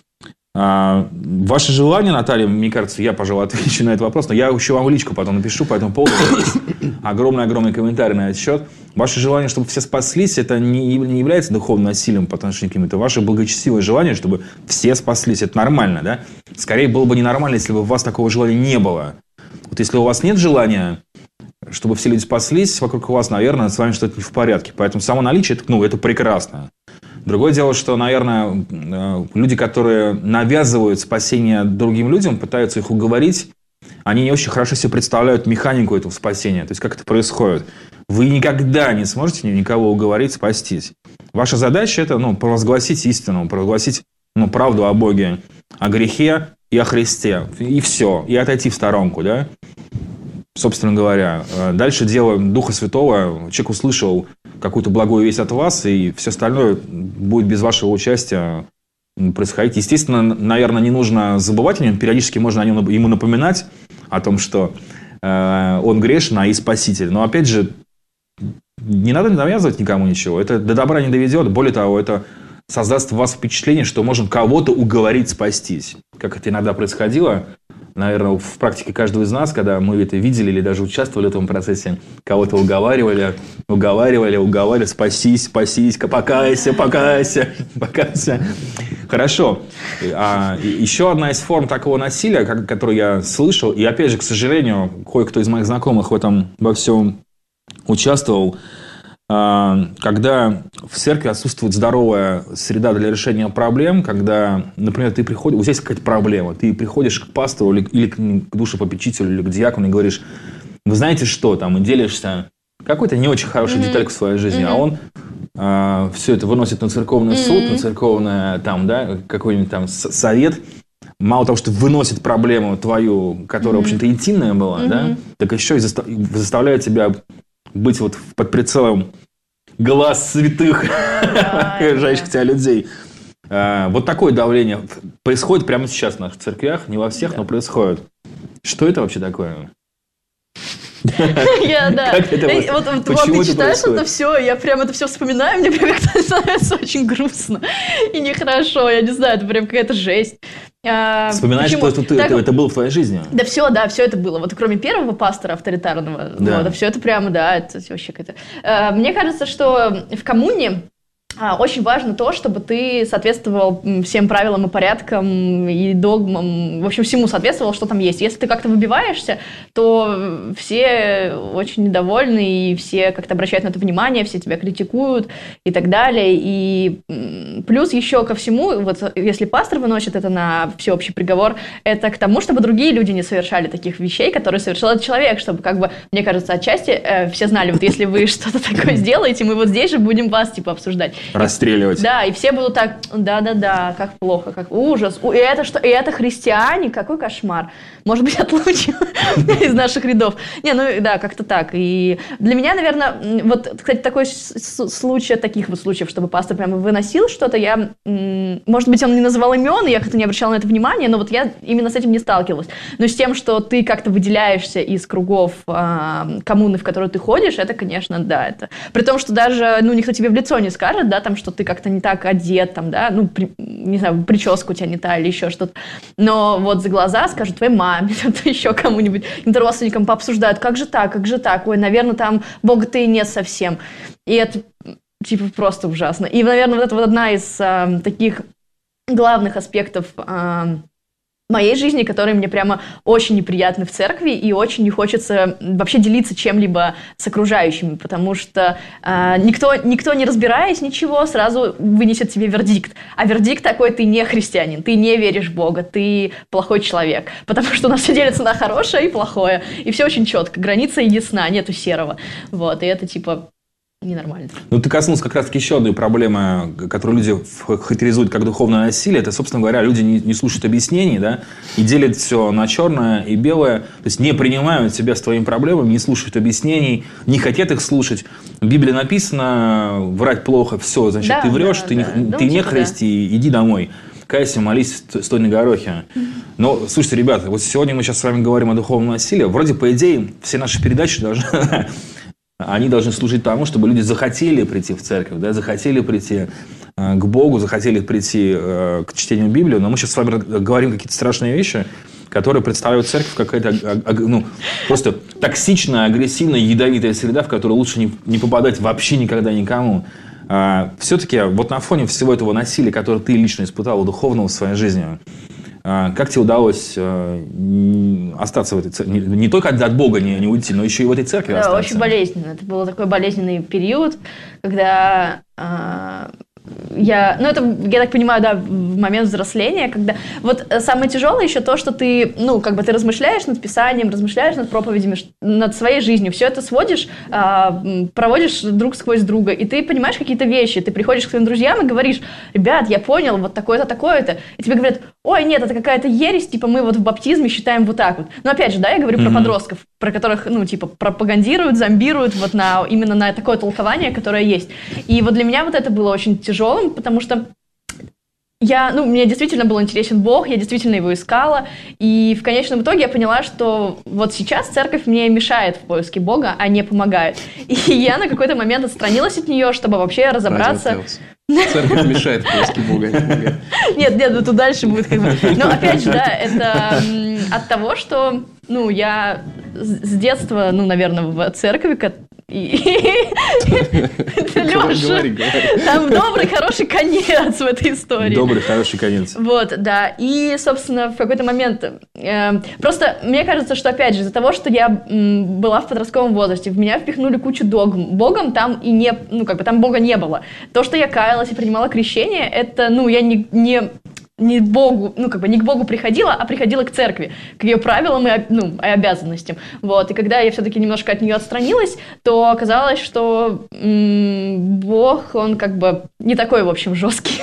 А, ваше желание, Наталья, мне кажется, я, пожалуй, отвечу на этот вопрос, но я еще вам в личку потом напишу по этому поводу. Огромный-огромный комментарий на этот счет. Ваше желание, чтобы все спаслись, это не, не является духовным насилием по отношению к ним. Это ваше благочестивое желание, чтобы все спаслись. Это нормально, да? Скорее, было бы ненормально, если бы у вас такого желания не было. вот если у вас нет желания, чтобы все люди спаслись вокруг вас, наверное, с вами что-то не в порядке. Поэтому само наличие, это, ну, это прекрасно. Другое дело, что, наверное, люди, которые навязывают спасение другим людям, пытаются их уговорить, они не очень хорошо себе представляют механику этого спасения. То есть, как это происходит. Вы никогда не сможете никого уговорить спастись. Ваша задача – это, ну, провозгласить истину, провозгласить, ну, правду о Боге, о грехе и о Христе. И все. И отойти в сторонку, да? Собственно говоря. Дальше дело Духа Святого. Человек услышал какую-то благую весть от вас, и все остальное будет без вашего участия происходить. Естественно, наверное, не нужно забывать о нем. Периодически можно о нем, ему напоминать о том, что э, он грешен, а и спаситель. Но, опять же, не надо навязывать никому ничего. Это до добра не доведет. Более того, это создаст в вас впечатление, что можно кого-то уговорить спастись. Как это иногда происходило, наверное, в практике каждого из нас, когда мы это видели или даже участвовали в этом процессе, кого-то уговаривали, уговаривали, уговаривали, спасись, спасись, покайся, покайся, покайся. Хорошо. А еще одна из форм такого насилия, которую я слышал, и опять же, к сожалению, кое-кто из моих знакомых в этом во всем участвовал, когда в церкви отсутствует здоровая среда для решения проблем, когда, например, ты приходишь, у тебя есть какая-то проблема, ты приходишь к пастору или, или к душепопечителю, или к диакону и говоришь, вы знаете что, там, и делишься какой-то не очень хорошей mm-hmm. деталькой в своей жизни, mm-hmm. а он а, все это выносит на церковный mm-hmm. суд, на церковный там, да, какой-нибудь там совет. Мало того, что выносит проблему твою, которая, mm-hmm. в общем-то, интимная была, mm-hmm. да, так еще и застав... заставляет тебя быть вот под прицелом глаз святых, окружающих тебя людей. Вот такое давление происходит прямо сейчас в наших церквях. Не во всех, но происходит. Что это вообще такое? Я, да. Вот, вот, вот ты читаешь это все, я прям это все вспоминаю, мне прям как-то становится очень грустно и нехорошо, я не знаю, это прям какая-то жесть. А, Вспоминаешь, что это, так, это, это было в твоей жизни? Да все, да, все это было. Вот кроме первого пастора авторитарного, да. вот, все это прямо, да, это вообще какая-то... А, мне кажется, что в коммуне очень важно то, чтобы ты соответствовал всем правилам и порядкам, и догмам, в общем, всему соответствовал, что там есть. Если ты как-то выбиваешься, то все очень недовольны, и все как-то обращают на это внимание, все тебя критикуют и так далее. И плюс еще ко всему, вот если пастор выносит это на всеобщий приговор, это к тому, чтобы другие люди не совершали таких вещей, которые совершил этот человек, чтобы, как бы, мне кажется, отчасти э, все знали, вот если вы что-то такое сделаете, мы вот здесь же будем вас, типа, обсуждать. Расстреливать. Да, и все будут так, да-да-да, как плохо, как ужас. И это что? И это христиане? Какой кошмар. Может быть, отлучим из наших рядов. Не, ну да, как-то так. И для меня, наверное, вот, кстати, такой случай, таких вот случаев, чтобы пастор прямо выносил что-то, я, может быть, он не называл имен, я как-то не обращала на это внимания, но вот я именно с этим не сталкивалась. Но с тем, что ты как-то выделяешься из кругов коммуны, в которую ты ходишь, это, конечно, да, это. При том, что даже, ну, никто тебе в лицо не скажет, да, там, что ты как-то не так одет, там, да, ну, при, не знаю, прическа у тебя не та или еще что-то. Но вот за глаза скажут твоей маме, еще кому-нибудь, каким-то родственникам пообсуждают, как же так, как же так, ой, наверное, там Бога-то и нет совсем. И это, типа, просто ужасно. И, наверное, вот это вот одна из э, таких главных аспектов э, моей жизни, которые мне прямо очень неприятны в церкви, и очень не хочется вообще делиться чем-либо с окружающими, потому что э, никто, никто, не разбираясь ничего, сразу вынесет тебе вердикт. А вердикт такой: ты не христианин, ты не веришь в Бога, ты плохой человек. Потому что у нас все делится на хорошее и плохое. И все очень четко, граница ясна, нету серого. Вот, и это типа... ненормально. Ну, ты коснулся как раз-таки еще одной проблемы, которую люди характеризуют как духовное насилие. Это, собственно говоря, люди не, не слушают объяснений, да, и делят все на черное и белое. То есть не принимают себя с твоими проблемами, не слушают объяснений, не хотят их слушать. В Библии написано: врать плохо, все, значит, да, ты врешь, да, ты, да. Не, ты да, не христи, да. Иди домой. Кайся, молись, стой на горохе. Но, слушайте, ребята, вот сегодня мы сейчас с вами говорим о духовном насилии. Вроде, по идее, все наши передачи должны... Они должны служить тому, чтобы люди захотели прийти в церковь, да, захотели прийти э, к Богу, захотели прийти э, к чтению Библии. Но мы сейчас с вами говорим какие-то страшные вещи, которые представляют церковь как какая-то а, а, ну, просто токсичная, агрессивная, ядовитая среда, в которую лучше не, не попадать вообще никогда никому. А, все-таки вот на фоне всего этого насилия, которое ты лично испытал духовного в своей жизни, Как тебе удалось остаться в этой церкви? Не, не только от Бога не, не уйти, но еще и в этой церкви да, остаться. Очень болезненно. Это был такой болезненный период, когда э, я... Ну, это, я так понимаю, да, в момент взросления, когда... Вот самое тяжелое еще то, что ты, ну, как бы ты размышляешь над Писанием, размышляешь над проповедями, над своей жизнью, все это сводишь, э, проводишь друг сквозь друга, и ты понимаешь какие-то вещи, ты приходишь к своим друзьям и говоришь: ребят, я понял, вот такое-то, такое-то. И тебе говорят: ой, нет, это какая-то ересь, типа мы вот в баптизме считаем вот так вот. Но опять же, да, я говорю mm-hmm. про подростков, про которых, ну, типа, пропагандируют, зомбируют вот на, именно на такое толкование, которое есть. И вот для меня вот это было очень тяжелым, потому что я, ну, мне действительно был интересен Бог, я действительно его искала, и в конечном итоге я поняла, что вот сейчас церковь мне мешает в поиске Бога, а не помогает. И я на какой-то момент отстранилась от нее, чтобы вообще разобраться... Церковь мешает в поиске Бога, а не помогает. Нет, нет, ну тут дальше будет как бы... Но опять же, да, это от того, что, ну, я с детства, ну, наверное, в церкви... Леша, там добрый, хороший конец в этой истории. Добрый, хороший конец. Вот, да. И, собственно, в какой-то момент... Э, просто мне кажется, что, опять же, из-за того, что я м, была в подростковом возрасте, в меня впихнули кучу догм. Богом там и не... Ну, как бы там Бога не было. То, что я каялась и принимала крещение, это, ну, я не... не не Богу, ну, как бы не к Богу приходила, а приходила к церкви, к ее правилам и, ну, и обязанностям. Вот. И когда я все-таки немножко от нее отстранилась, то оказалось, что м- Бог, он как бы не такой, в общем, жесткий,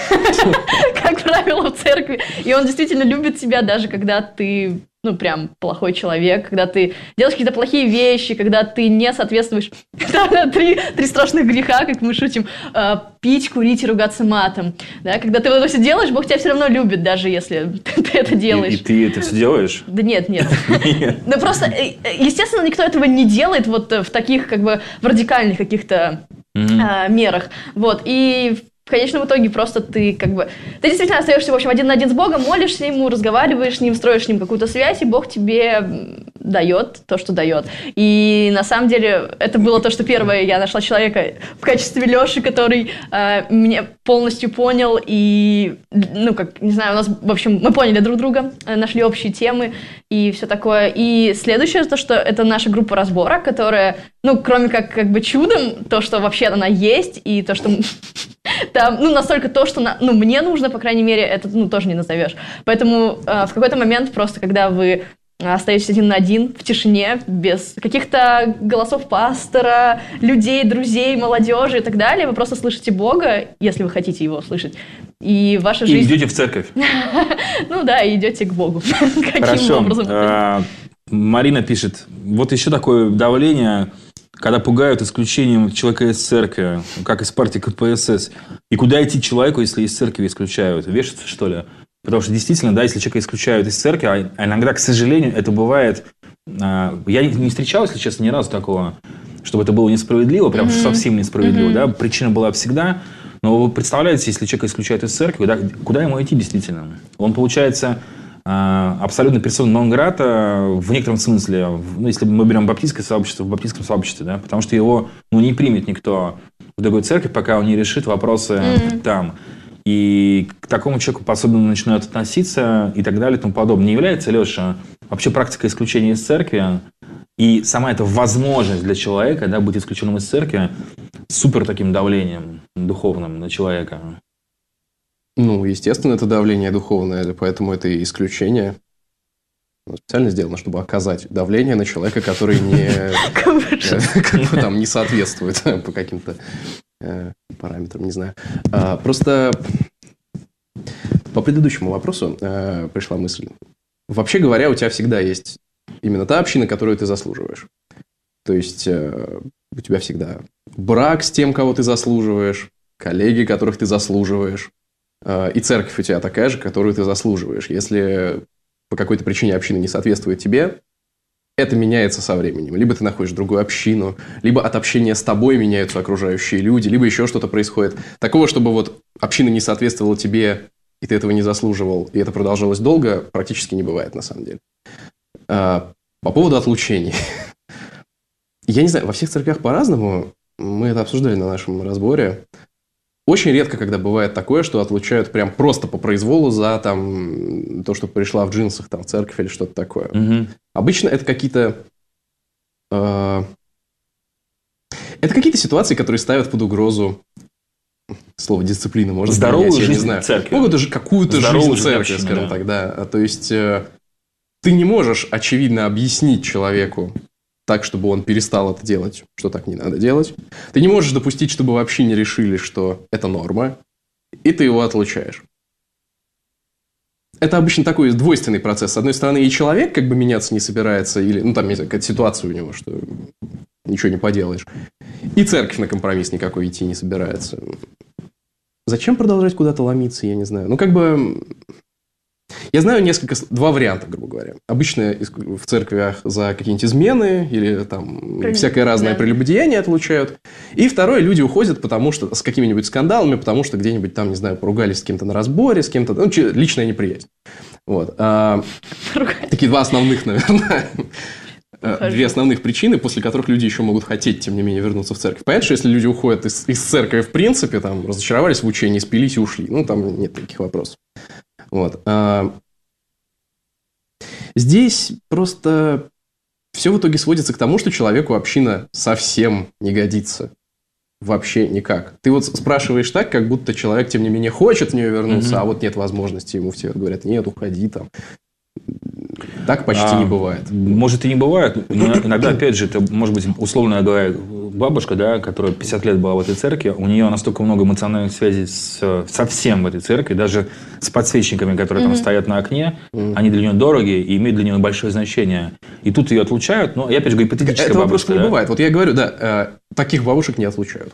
как правило, в церкви. И он действительно любит тебя, даже когда ты, ну, прям плохой человек, когда ты делаешь какие-то плохие вещи, когда ты не соответствуешь... три, три страшных греха, как мы шутим, э, пить, курить и ругаться матом. Да? Когда ты вот это все делаешь, Бог тебя все равно любит, даже если ты, ты это делаешь. И, и ты это все делаешь? Да нет, нет. Ну просто, естественно, никто этого не делает вот в таких, как бы, в радикальных каких-то мерах. Вот, и... В конечном итоге просто ты как бы... Ты действительно остаешься, в общем, один на один с Богом, молишься ему, разговариваешь с ним, строишь с ним какую-то связь, и Бог тебе дает то, что дает. И на самом деле это было то, что первое, я нашла человека в качестве Леши, который э, меня полностью понял, и, ну, как, не знаю, у нас, в общем, мы поняли друг друга, нашли общие темы и все такое. И следующее, то, что это наша группа разбора, которая, ну, кроме как, как бы чудом, то, что вообще она есть, и то, что... Там, ну, настолько то, что на, ну, мне нужно, по крайней мере, это, ну, тоже не назовешь. Поэтому э, в какой-то момент просто, когда вы остаетесь один на один, в тишине, без каких-то голосов пастора, людей, друзей, молодежи и так далее, вы просто слышите Бога, если вы хотите его слышать, и ваша жизнь... И идете в церковь. Ну да, и идете к Богу. Каким образом? Марина пишет, вот еще такое давление... Когда пугают исключением человека из церкви, как из партии ка пэ эс эс. И куда идти человеку, если из церкви исключают? Вешаться, что ли? Потому что действительно, да, если человека исключают из церкви, а иногда, к сожалению, это бывает... Я не встречал, если честно, ни разу такого, чтобы это было несправедливо, прям mm-hmm. совсем несправедливо. Mm-hmm. Да? Причина была всегда. Но вы представляете, если человека исключают из церкви, да, куда ему идти действительно? Он, получается... абсолютно персона нон грата в некотором смысле, ну, если мы берем баптистское сообщество, в баптистском сообществе, да, потому что его, ну, не примет никто в другой церкви, пока он не решит вопросы mm-hmm. там. И к такому человеку по-особенному начинают относиться и так далее и тому подобное. Не является, Леша, вообще практика исключения из церкви и сама эта возможность для человека, да, быть исключенным из церкви супер таким давлением духовным на человека? Ну, естественно, это давление духовное, поэтому это и исключение. Специально сделано, чтобы оказать давление на человека, который не, там, не соответствует по каким-то параметрам, не знаю. Просто по предыдущему вопросу пришла мысль. Вообще говоря, у тебя всегда есть именно та община, которую ты заслуживаешь. То есть у тебя всегда брак с тем, кого ты заслуживаешь, коллеги, которых ты заслуживаешь. И церковь у тебя такая же, которую ты заслуживаешь. Если по какой-то причине община не соответствует тебе, это меняется со временем. Либо ты находишь другую общину, либо от общения с тобой меняются окружающие люди, либо еще что-то происходит. Такого, чтобы вот община не соответствовала тебе, и ты этого не заслуживал, и это продолжалось долго, практически не бывает на самом деле. По поводу отлучений. Я не знаю, во всех церквях по-разному. Мы это обсуждали на нашем разборе. очень редко, когда бывает такое, что отлучают прям просто по произволу за там, то, что пришла в джинсах там, в церковь или что-то такое. Угу. Обычно это какие-то... Э, это какие-то ситуации, которые ставят под угрозу слово дисциплина, можно здоровую принять, жизнь я не знаю. церкви. Ну, даже какую-то здоровую жизнь церкви, общины, скажем да. так, да. То есть, э, ты не можешь, очевидно, объяснить человеку так, чтобы он перестал это делать, что так не надо делать. Ты не можешь допустить, чтобы вообще не решили, что это норма, и ты его отлучаешь. Это обычно такой двойственный процесс. С одной стороны, и человек как бы меняться не собирается, или, ну, там, не знаю, какая-то ситуация у него, что ничего не поделаешь. И церковь на компромисс никакой идти не собирается. Зачем продолжать куда-то ломиться, я не знаю. Ну, как бы... Я знаю несколько... Два варианта, грубо говоря. Обычно в церквях за какие-нибудь измены или там Прелюб... всякое разное да. прелюбодеяние отлучают. И второе, люди уходят потому что с какими-нибудь скандалами, потому что где-нибудь там, не знаю, поругались с кем-то на разборе, с кем-то... Ну, личная неприязнь. Вот. А, такие два основных, наверное... Две основных причины, после которых люди еще могут хотеть, тем не менее, вернуться в церковь. Понятно, что если люди уходят из, из церкви, в принципе, там, разочаровались в учении, спились и ушли. Ну, там нет таких вопросов. Вот. А... Здесь просто все в итоге сводится к тому, что человеку община совсем не годится. Вообще никак. Ты вот спрашиваешь так, как будто человек, тем не менее, хочет в нее вернуться, mm-hmm. а вот нет возможности. Ему все говорят, нет, уходи там. Так почти а, не бывает. Может и не бывает, но иногда, опять же, это может быть условная говоря, бабушка, да, которая пятьдесят лет была в этой церкви, у нее настолько много эмоциональных связей с, со всем в этой церкви, даже с подсвечниками, которые mm-hmm. там стоят на окне, mm-hmm. они для нее дороги и имеют для нее большое значение. И тут ее отлучают, но я опять же говорю, гипотетическая Этого бабушка. просто не да? бывает. Вот я говорю, да, таких бабушек не отлучают.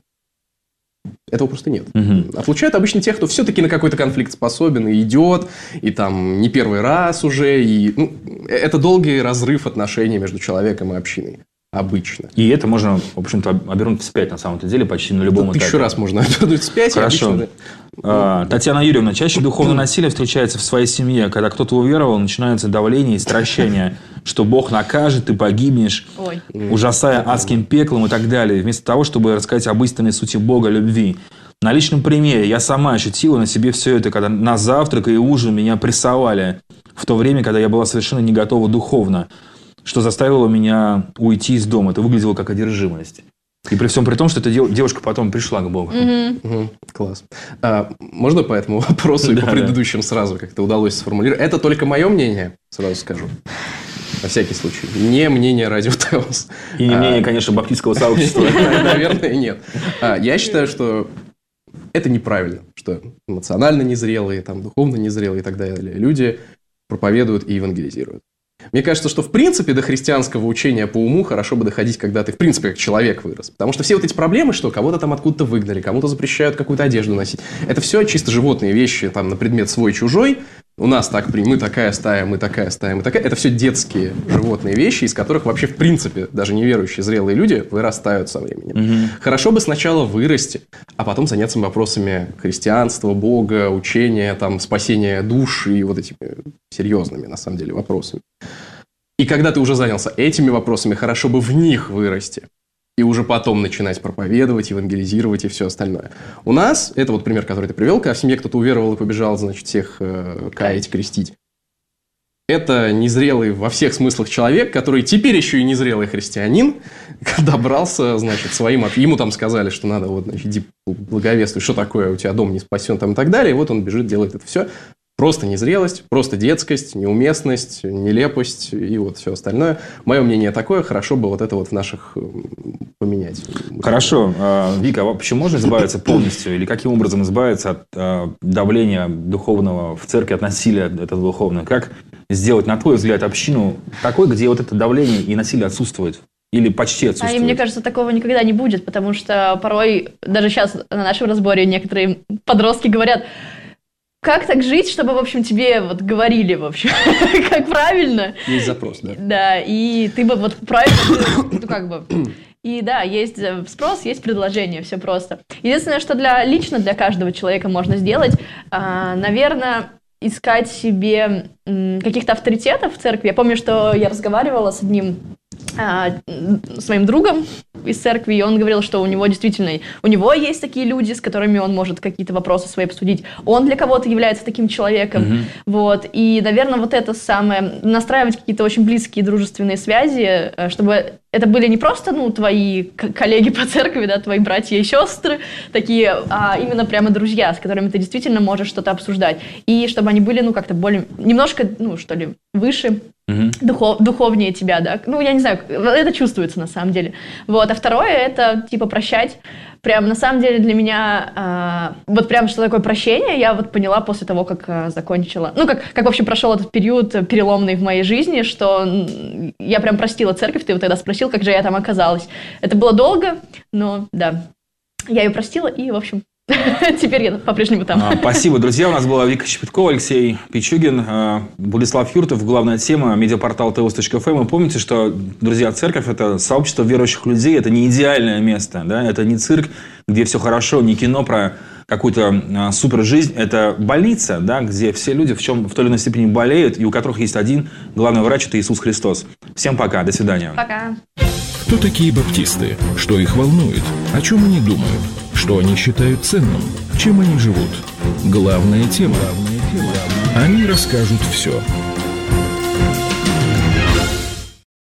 Этого просто нет. Угу. Отлучают обычно тех, кто все-таки на какой-то конфликт способен и идет, и там не первый раз уже. И, ну, это долгий разрыв отношений между человеком и общиной. Обычно. И это можно, в общем-то, обернуть вспять на самом-то деле, почти на любом да, этапе. Тысячу раз можно обернуть вспять. Хорошо. Обычно... а, Татьяна Юрьевна, чаще духовное насилие встречается в своей семье, когда кто-то уверовал, начинается давление и стращение, что Бог накажет, ты погибнешь, Ой. ужасая адским пеклом и так далее, вместо того, чтобы рассказать об истинной сути Бога, любви. На личном примере я сама ощутила на себе все это, когда на завтрак и ужин меня прессовали, в то время, когда я была совершенно не готова духовно, что заставило меня уйти из дома. Это выглядело как одержимость. И при всем при том, что эта девушка потом пришла к Богу. Mm-hmm. Угу, класс. А, можно по этому вопросу и да, по предыдущим да. сразу как-то удалось сформулировать? Это только мое мнение, сразу скажу. На всякий случай. Не мнение Радио Теос. И не мнение, конечно, баптистского сообщества. Наверное, нет. Я считаю, что это неправильно, что эмоционально незрелые, там, духовно незрелые и так далее люди проповедуют и евангелизируют. Мне кажется, что в принципе до христианского учения по уму хорошо бы доходить, когда ты в принципе как человек вырос. Потому что все вот эти проблемы, что кого-то там откуда-то выгнали, кому-то запрещают какую-то одежду носить, это все чисто животные вещи там, на предмет свой-чужой. У нас так, мы такая стая, мы такая стая, мы такая. Это все детские животные вещи, из которых вообще в принципе даже неверующие зрелые люди вырастают со временем. Угу. Хорошо бы сначала вырасти, а потом заняться вопросами христианства, Бога, учения, там, спасения душ и вот этими серьезными на самом деле вопросами. И когда ты уже занялся этими вопросами, хорошо бы в них вырасти. И уже потом начинать проповедовать, евангелизировать и все остальное. У нас, это вот пример, который ты привел, когда в семье кто-то уверовал и побежал, значит, всех э, каять, крестить. Это незрелый во всех смыслах человек, который теперь еще и незрелый христианин, добрался, значит, своим... Ему там сказали, что надо, вот, значит, иди благовествуй, что такое, у тебя дом не спасен, там и так далее. И вот он бежит, делает это все. Просто незрелость, просто детскость, неуместность, нелепость и вот все остальное. Мое мнение такое, хорошо бы вот это вот в наших поменять. Хорошо. Вика, а почему можно избавиться полностью? Или каким образом избавиться от давления духовного в церкви, от насилия этого духовного? Как сделать, на твой взгляд, общину такой, где вот это давление и насилие отсутствует? Или почти отсутствует? А и мне кажется, такого никогда не будет, потому что порой, даже сейчас на нашем разборе некоторые подростки говорят... Как так жить, чтобы, в общем, тебе вот говорили, в общем, как правильно. Есть запрос, да. Да, и ты бы вот правильно, ну как бы, и да, есть спрос, есть предложение, все просто. Единственное, что для лично для каждого человека можно сделать, наверное, искать себе каких-то авторитетов в церкви. Я помню, что я разговаривала с одним с моим другом из церкви, и он говорил, что у него действительно, у него есть такие люди, с которыми он может какие-то вопросы свои обсудить. Он для кого-то является таким человеком. Mm-hmm. Вот. И, наверное, вот это самое, настраивать какие-то очень близкие дружественные связи, чтобы это были не просто, ну, твои коллеги по церкви, да, твои братья и сестры, такие, а именно прямо друзья, с которыми ты действительно можешь что-то обсуждать. И чтобы они были, ну, как-то более, немножко, ну, что ли, выше, mm-hmm. духов, духовнее тебя, да. Ну, я не знаю, это чувствуется на самом деле. Вот. А второе, это, типа, прощать. Прям, на самом деле, для меня, а, вот прям, что такое прощение, я вот поняла после того, как а, закончила, ну, как, как вообще прошел этот период переломный в моей жизни, что я прям простила церковь, ты вот тогда спросил, как же я там оказалась. Это было долго, но, да, я ее простила, и, в общем, теперь я по-прежнему там. Спасибо, друзья. У нас была Вика Щепеткова, Алексей Пичугин, Владислав Юртов. Главная тема — медиапортал тэ вэ эс точка эф эм. И помните, что, друзья, церковь – это сообщество верующих людей, это не идеальное место, да? Это не цирк, где все хорошо, не кино про какую-то супер жизнь. Это больница, да, где все люди в, чем, в той или иной степени болеют, и у которых есть один главный врач – это Иисус Христос. Всем пока, до свидания. Пока. Кто такие баптисты? Что их волнует? О чем они думают? Что они считают ценным? Чем они живут? Главная тема. Они расскажут все.